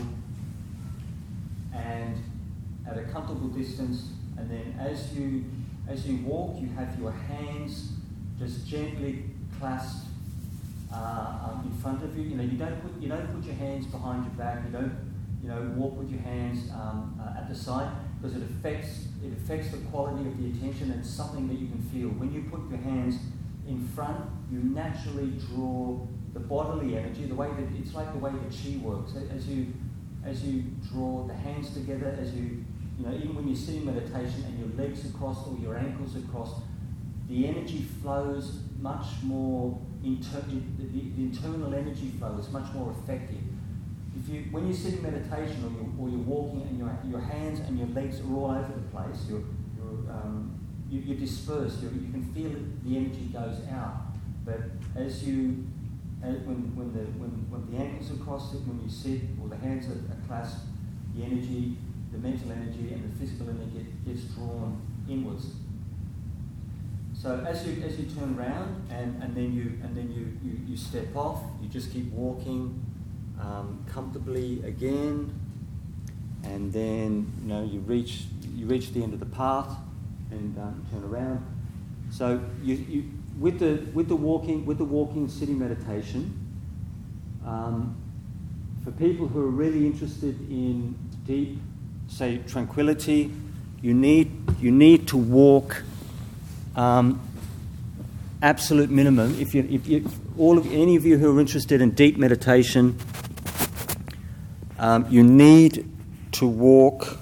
and at a comfortable distance. And then as you as you walk, you have your hands just gently clasped uh, um, in front of you. You know, you don't put you don't put your hands behind your back. You don't you know walk with your hands um, uh, at the side, because it affects it affects the quality of the attention. It's something that you can feel when you put your hands in front. You naturally draw the bodily energy, the way that it's like the way the chi works. As you as you draw the hands together, as you you know even when you're sitting meditation and your legs across or your ankles across, the energy flows much more. Inter- the, the internal energy flow is much more effective. If you, when you're sitting meditation or you're, or you're walking and your your hands and your legs are all over the place, you're you're, um, you, you're dispersed. You're, you can feel it, the energy goes out. But as you, as when when the when, when the ankles are crossed, when you sit or the hands are, are clasped, the energy, the mental energy and the physical energy gets drawn inwards. So as you as you turn around and, and then you and then you, you, you step off, you just keep walking um, comfortably again, and then you know you reach you reach the end of the path and um, turn around. So you, you with the with the walking with the walking sitting meditation, um, for people who are really interested in deep, say, tranquility, you need you need to walk. Um, absolute minimum. If you, if you, all of any of you who are interested in deep meditation, um, you need to walk.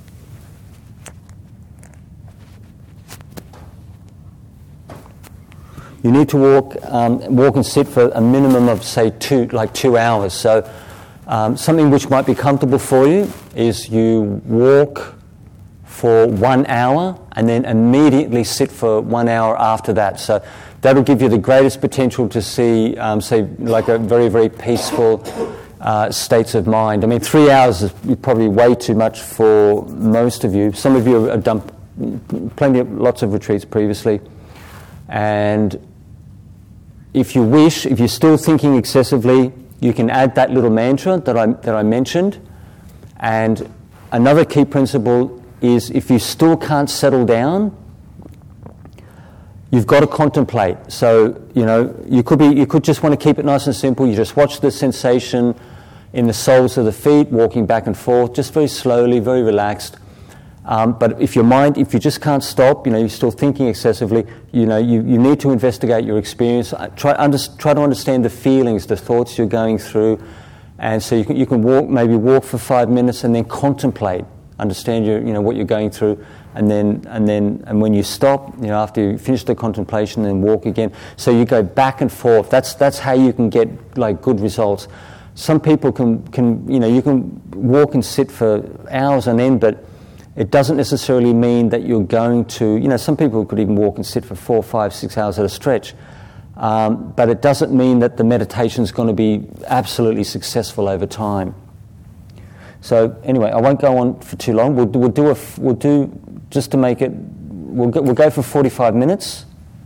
You need to walk, um, walk and sit for a minimum of say two, like two hours. So, um, something which might be comfortable for you is you walk for one hour and then immediately sit for one hour after that. So that'll give you the greatest potential to see, um, say, like a very, very peaceful uh, states of mind. I mean, three hours is probably way too much for most of you. Some of you have done plenty of, lots of retreats previously. And if you wish, if you're still thinking excessively, you can add that little mantra that I, that I mentioned. And another key principle is if you still can't settle down, you've got to contemplate. So, you know, you could be, you could just want to keep it nice and simple. You just watch the sensation in the soles of the feet, walking back and forth, just very slowly, very relaxed. Um, but if your mind, if you just can't stop, you know, you're still thinking excessively, you know, you, you need to investigate your experience. Try, under, try to understand the feelings, the thoughts you're going through. And so you can, you can walk, maybe walk for five minutes and then contemplate. Understand your, you know, what you're going through, and then and then and when you stop, you know, after you finish the contemplation, then walk again. So you go back and forth. That's that's how you can get like good results. Some people can can you know you can walk and sit for hours on end, but it doesn't necessarily mean that you're going to. You know, some people could even walk and sit for four, five, six hours at a stretch, um, but it doesn't mean that the meditation is going to be absolutely successful over time. So anyway, I won't go on for too long. We'll, we'll do a, we'll do just to make it. We'll go, we'll go for forty-five minutes,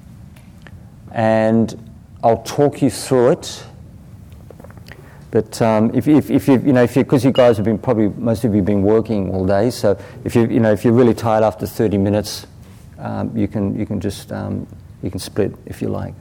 and I'll talk you through it. But um, if, if, if you, you know, if you, because you guys have been probably most of you have been working all day, so if you, you know, if you're really tired after thirty minutes, um, you can, you can just, um, you can split if you like.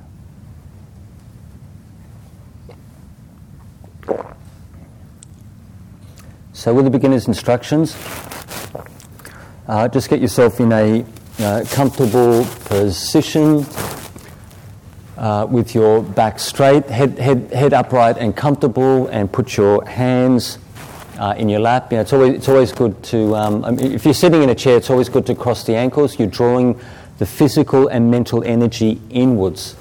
So with the beginner's instructions, uh, just get yourself in a uh, comfortable position uh, with your back straight, head, head, head upright and comfortable, and put your hands uh, in your lap. You know, it's always it's always good to, um, I mean, if you're sitting in a chair, it's always good to cross the ankles. You're drawing the physical and mental energy inwards.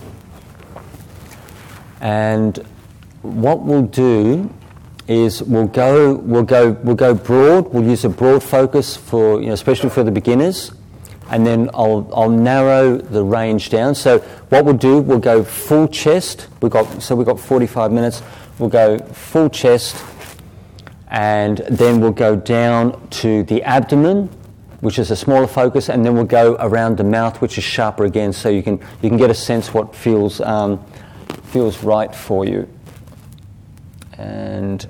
And what we'll do is we'll go we'll go we'll go broad. We'll use a broad focus for, you know, especially for the beginners, and then I'll I'll narrow the range down. So what we'll do, we'll go full chest. We got so we've got forty-five minutes. We'll go full chest, and then we'll go down to the abdomen, which is a smaller focus, and then we'll go around the mouth, which is sharper again. So you can you can get a sense what feels um, feels right for you. And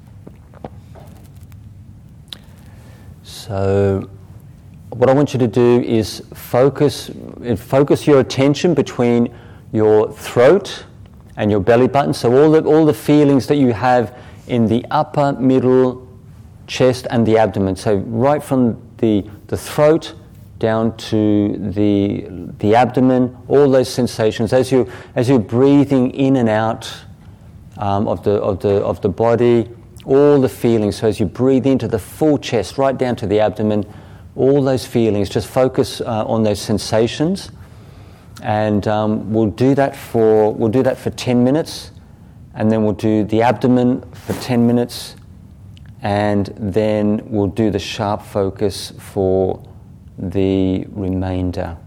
so what I want you to do is focus focus your attention between your throat and your belly button. So all the all the feelings that you have in the upper, middle, chest and the abdomen. So right from the the throat down to the the abdomen, all those sensations as you as you're breathing in and out Um, of the of the of the body, all the feelings. So as you breathe into the full chest, right down to the abdomen, all those feelings. Just focus uh, on those sensations, and um, we'll do that for we'll do that for ten minutes, and then we'll do the abdomen for ten minutes, and then we'll do the sharp focus for the remainder.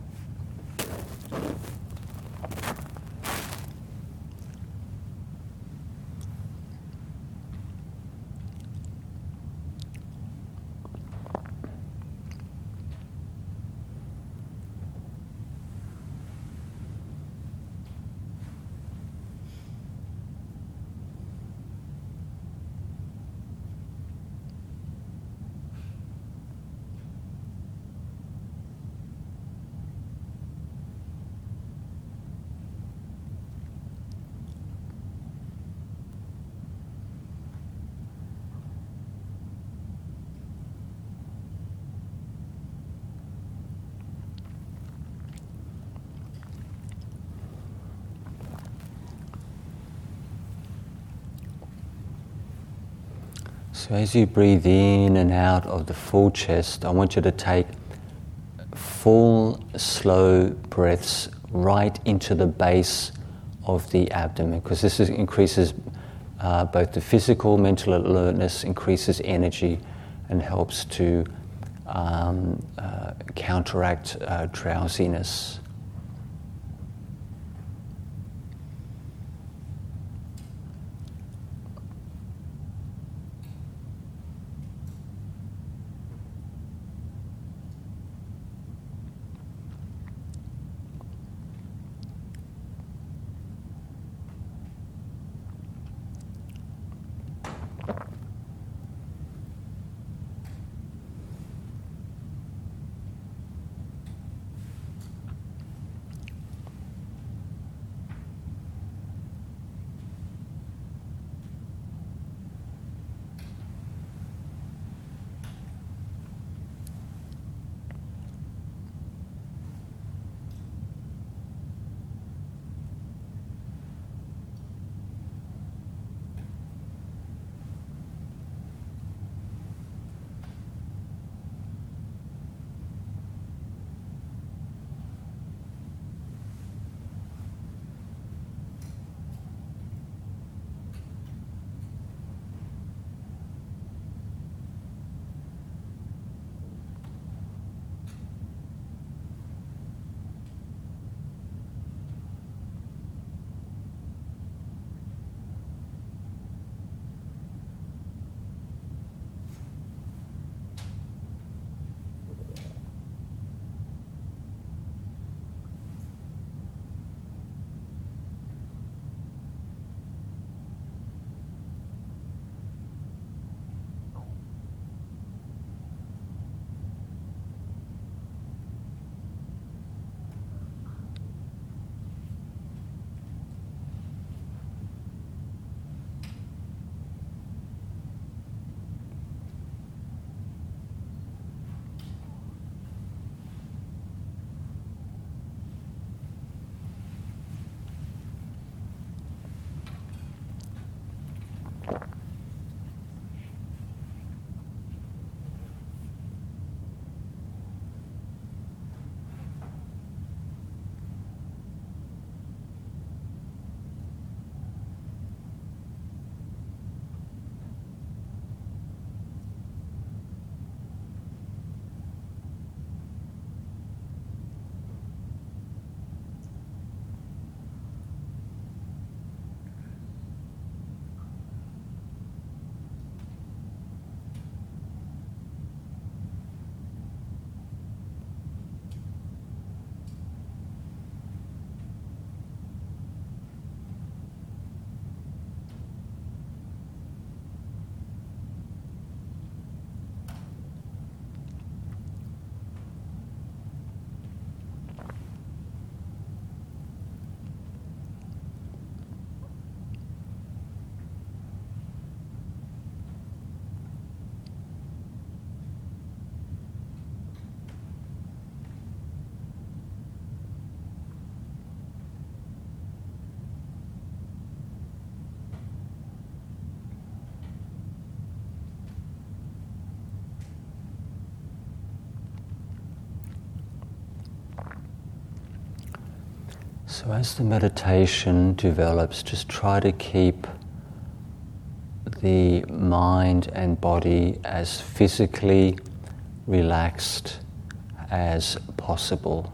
So as you breathe in and out of the full chest, I want you to take full, slow breaths right into the base of the abdomen, because this is, increases uh, both the physical, mental alertness, increases energy, and helps to um, uh, counteract uh, drowsiness. So as the meditation develops, just try to keep the mind and body as physically relaxed as possible.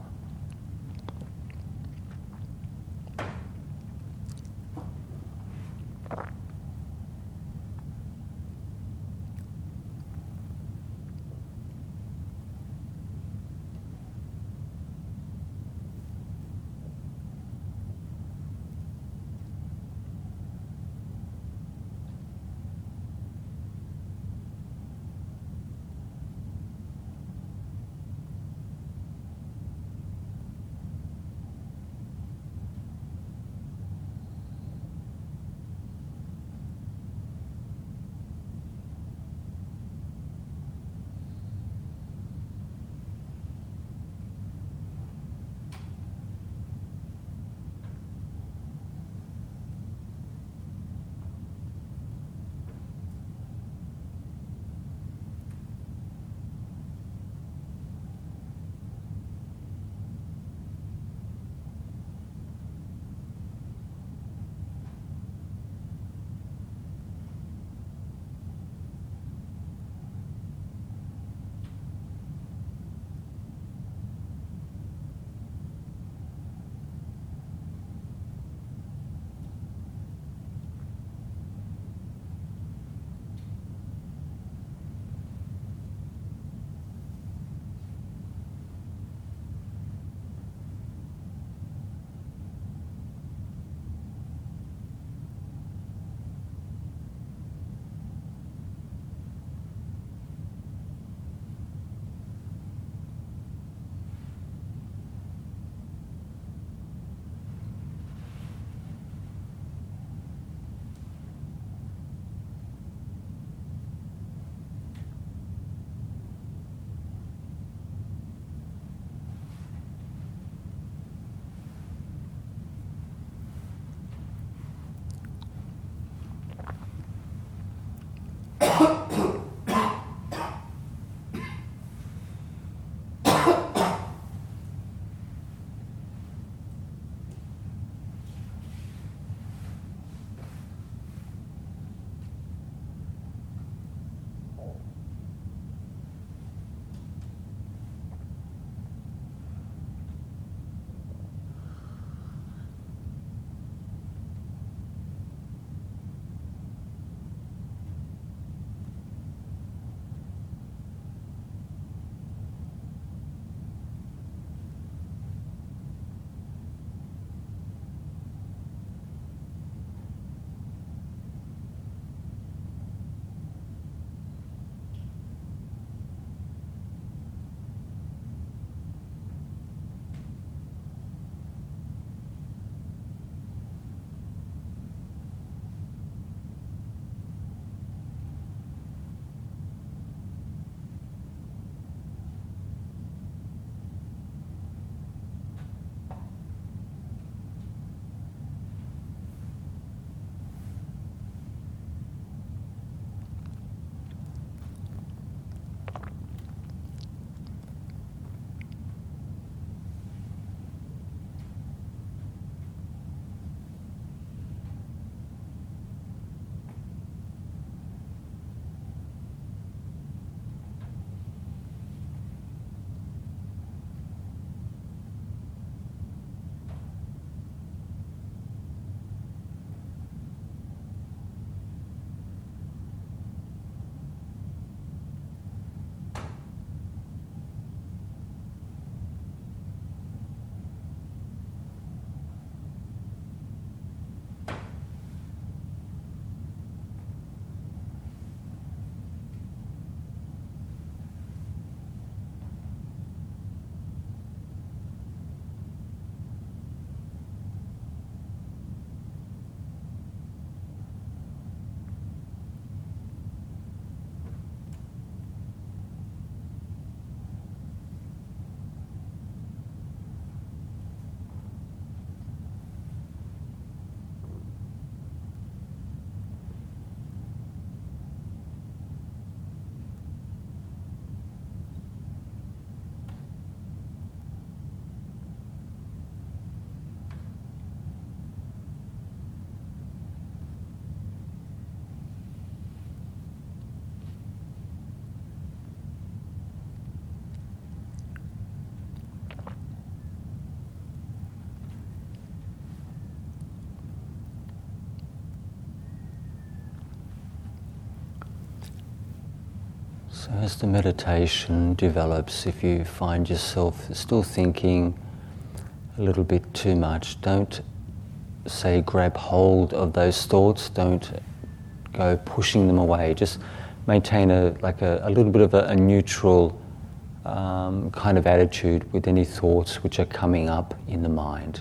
So as the meditation develops, if you find yourself still thinking a little bit too much, don't say grab hold of those thoughts, don't go pushing them away, just maintain a like a, a little bit of a, a neutral um, kind of attitude with any thoughts which are coming up in the mind.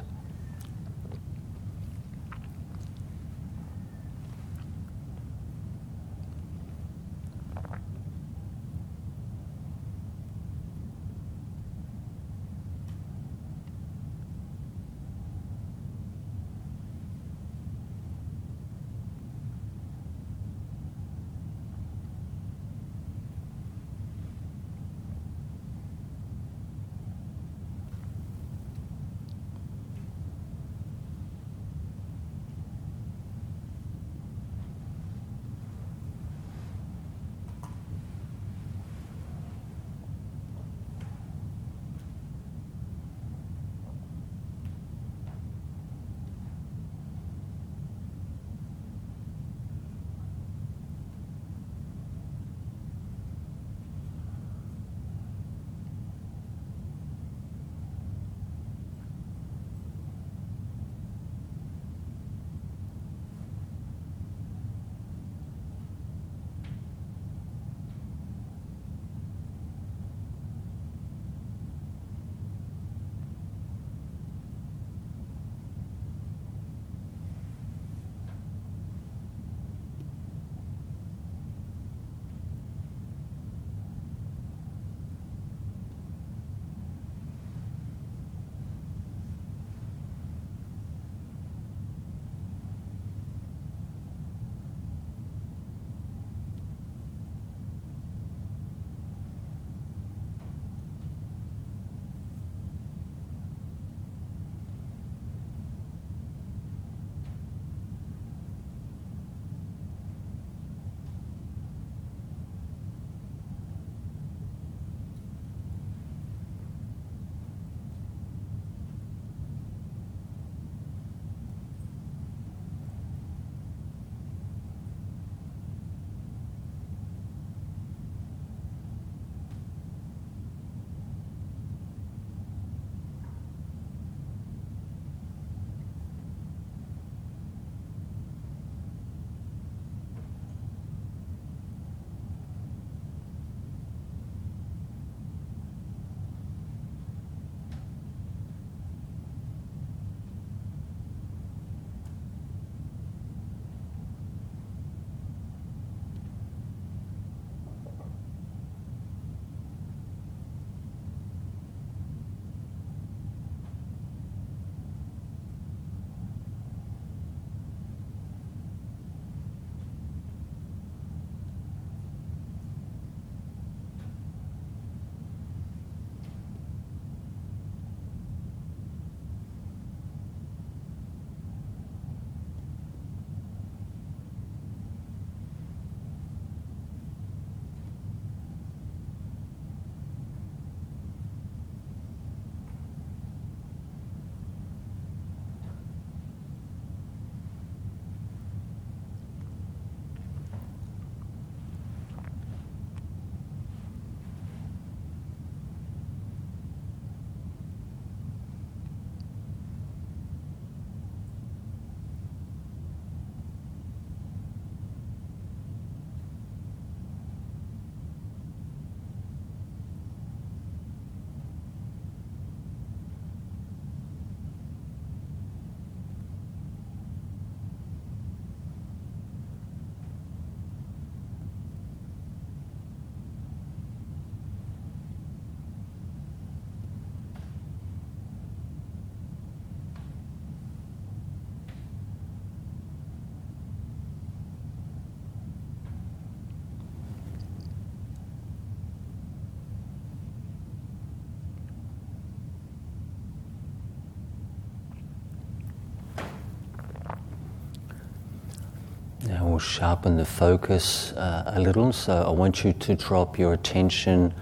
Now we'll sharpen the focus uh, a little, so I want you to drop your attention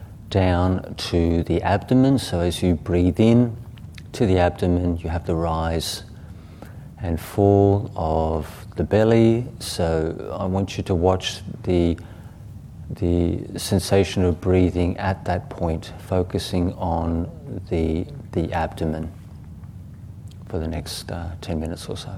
down to the abdomen. So as you breathe in to the abdomen, you have the rise and fall of the belly. So I want you to watch the the sensation of breathing at that point, focusing on the, the abdomen for the next uh, ten minutes or so.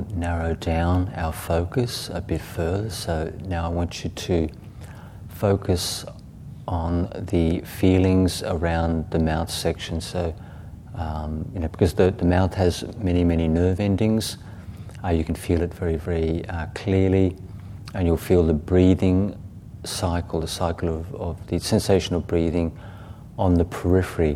now narrow down our focus a bit further. So now I want you to focus on the feelings around the mouth section. So, um, you know, because the, the mouth has many, many nerve endings, uh, you can feel it very, very uh, clearly, and you'll feel the breathing cycle, the cycle of, of the sensation of breathing on the periphery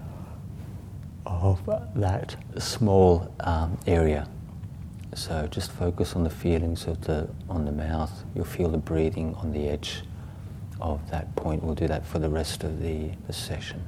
of that small um, area. So just focus on the feelings of the on the mouth. You'll feel the breathing on the edge of that point. We'll do that for the rest of the, the session.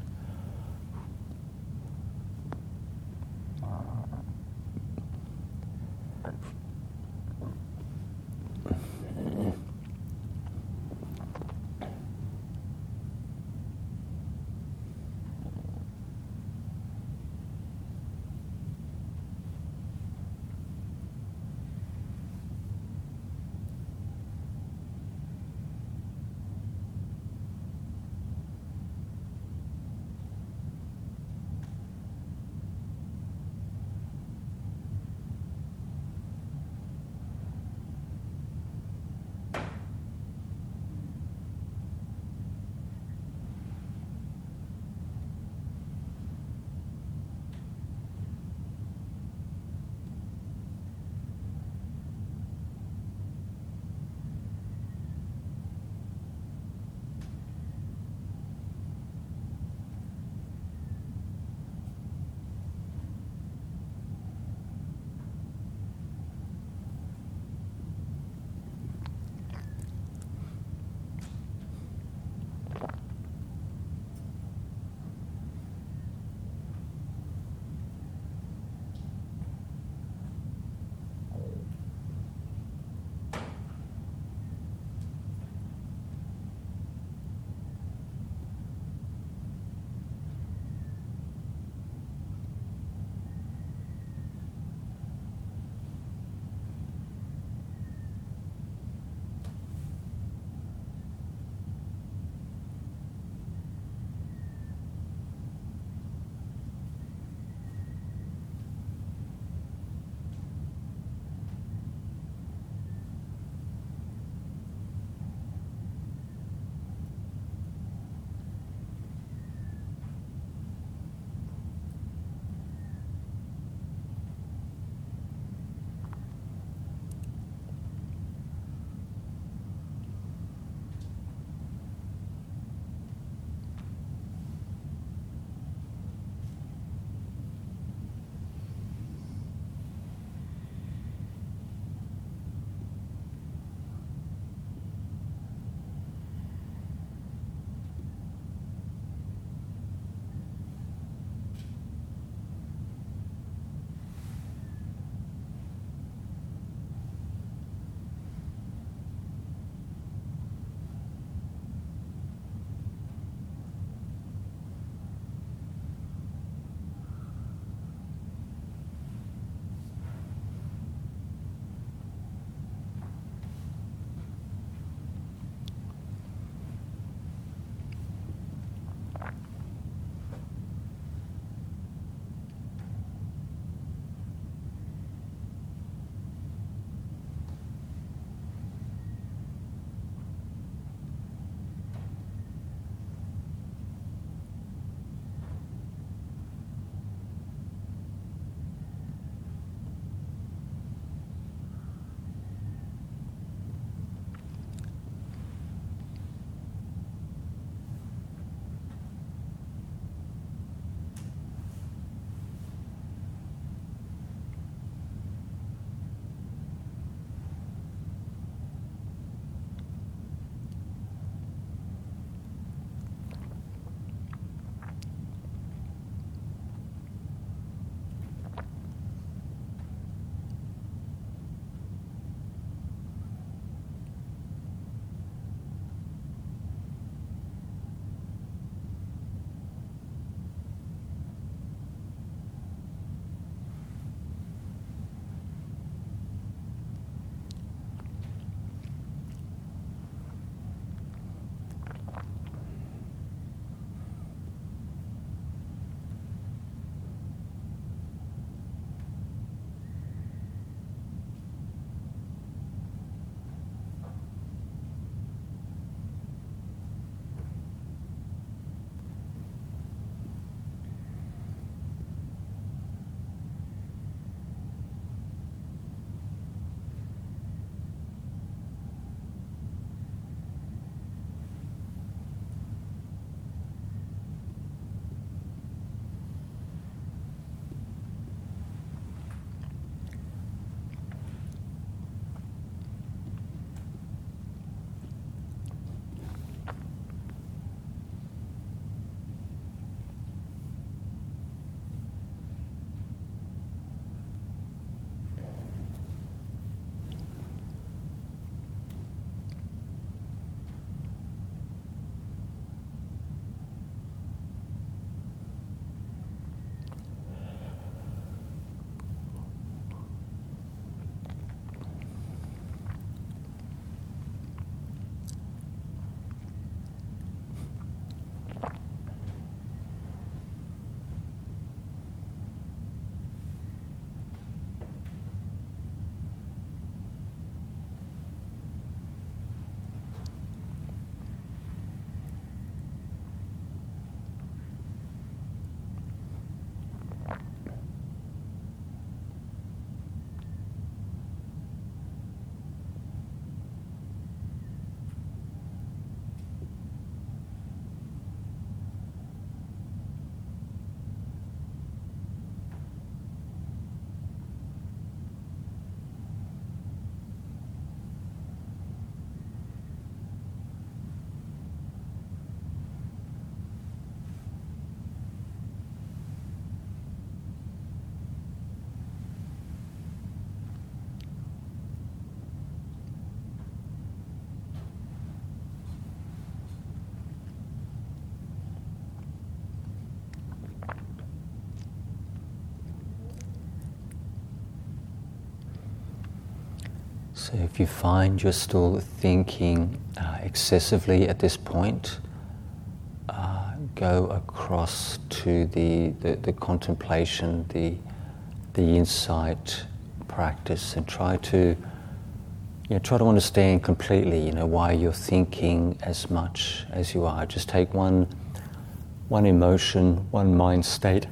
So if you find you're still thinking uh, excessively at this point, uh, go across to the, the, the contemplation, the, the insight practice, and try to you know, try to understand completely, you know, why you're thinking as much as you are. Just take one, one emotion, one mind state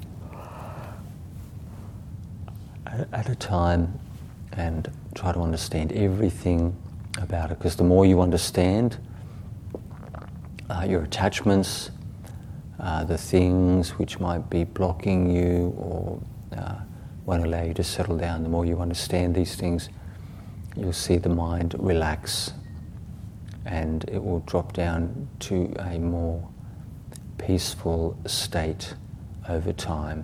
at a time, and try to understand everything about it. Because the more you understand uh, your attachments, uh, the things which might be blocking you or uh, won't allow you to settle down, the more you understand these things, you'll see the mind relax, and it will drop down to a more peaceful state over time.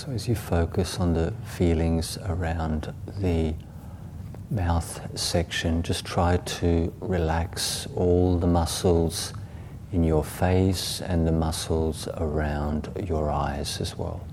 So as you focus on the feelings around the mouth section, just try to relax all the muscles in your face and the muscles around your eyes as well.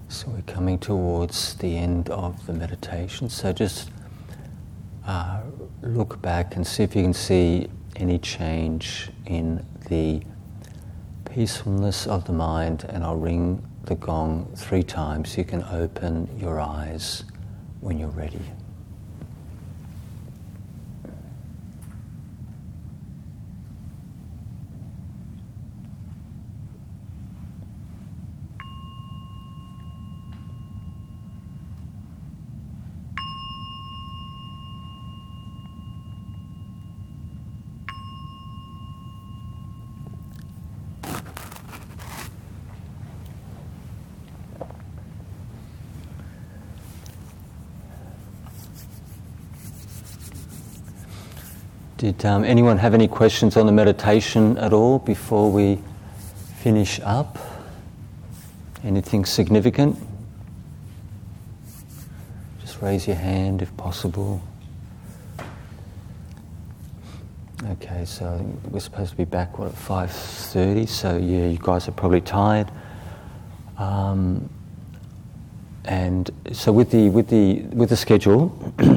So we're coming towards the end of the meditation. So just uh, look back and see if you can see any change in the peacefulness of the mind, and I'll ring the gong three times. You can open your eyes when you're ready. Did um, anyone have any questions on the meditation at all before we finish up? Anything significant? Just raise your hand if possible. Okay, so we're supposed to be back, what, at five thirty, so yeah, you guys are probably tired. Um, and so with the with the with the schedule,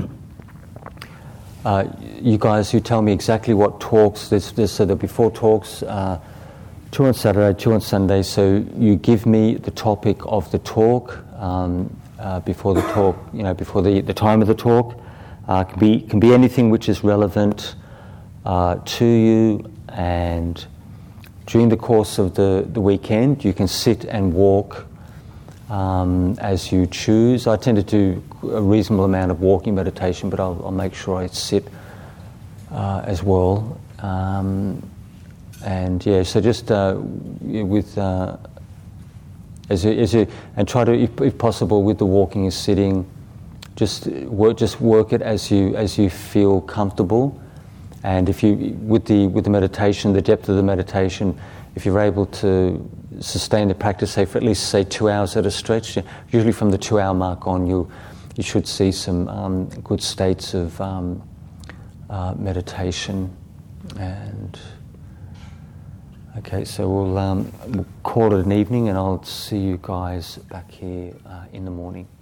uh, you guys, you tell me exactly what talks. There's, there's so there'll be four talks, uh, two on Saturday, two on Sunday. So you give me the topic of the talk um, uh, before the talk. You know, before the, the time of the talk. Uh, can be can be anything which is relevant uh, to you. And during the course of the, the weekend, you can sit and walk um, as you choose. I tend to do a reasonable amount of walking meditation, but I'll, I'll make sure I sit uh, as well. Um, and yeah, so just uh, with uh, as you, as you, and try to, if, if possible, with the walking and sitting, just work just work it as you as you feel comfortable. And if you with the with the meditation, the depth of the meditation, if you're able to sustain the practice, say for at least say two hours at a stretch, usually from the two-hour mark on, you you should see some um, good states of um, uh, meditation. And okay, so we'll, um, we'll call it an evening, and I'll see you guys back here uh, in the morning.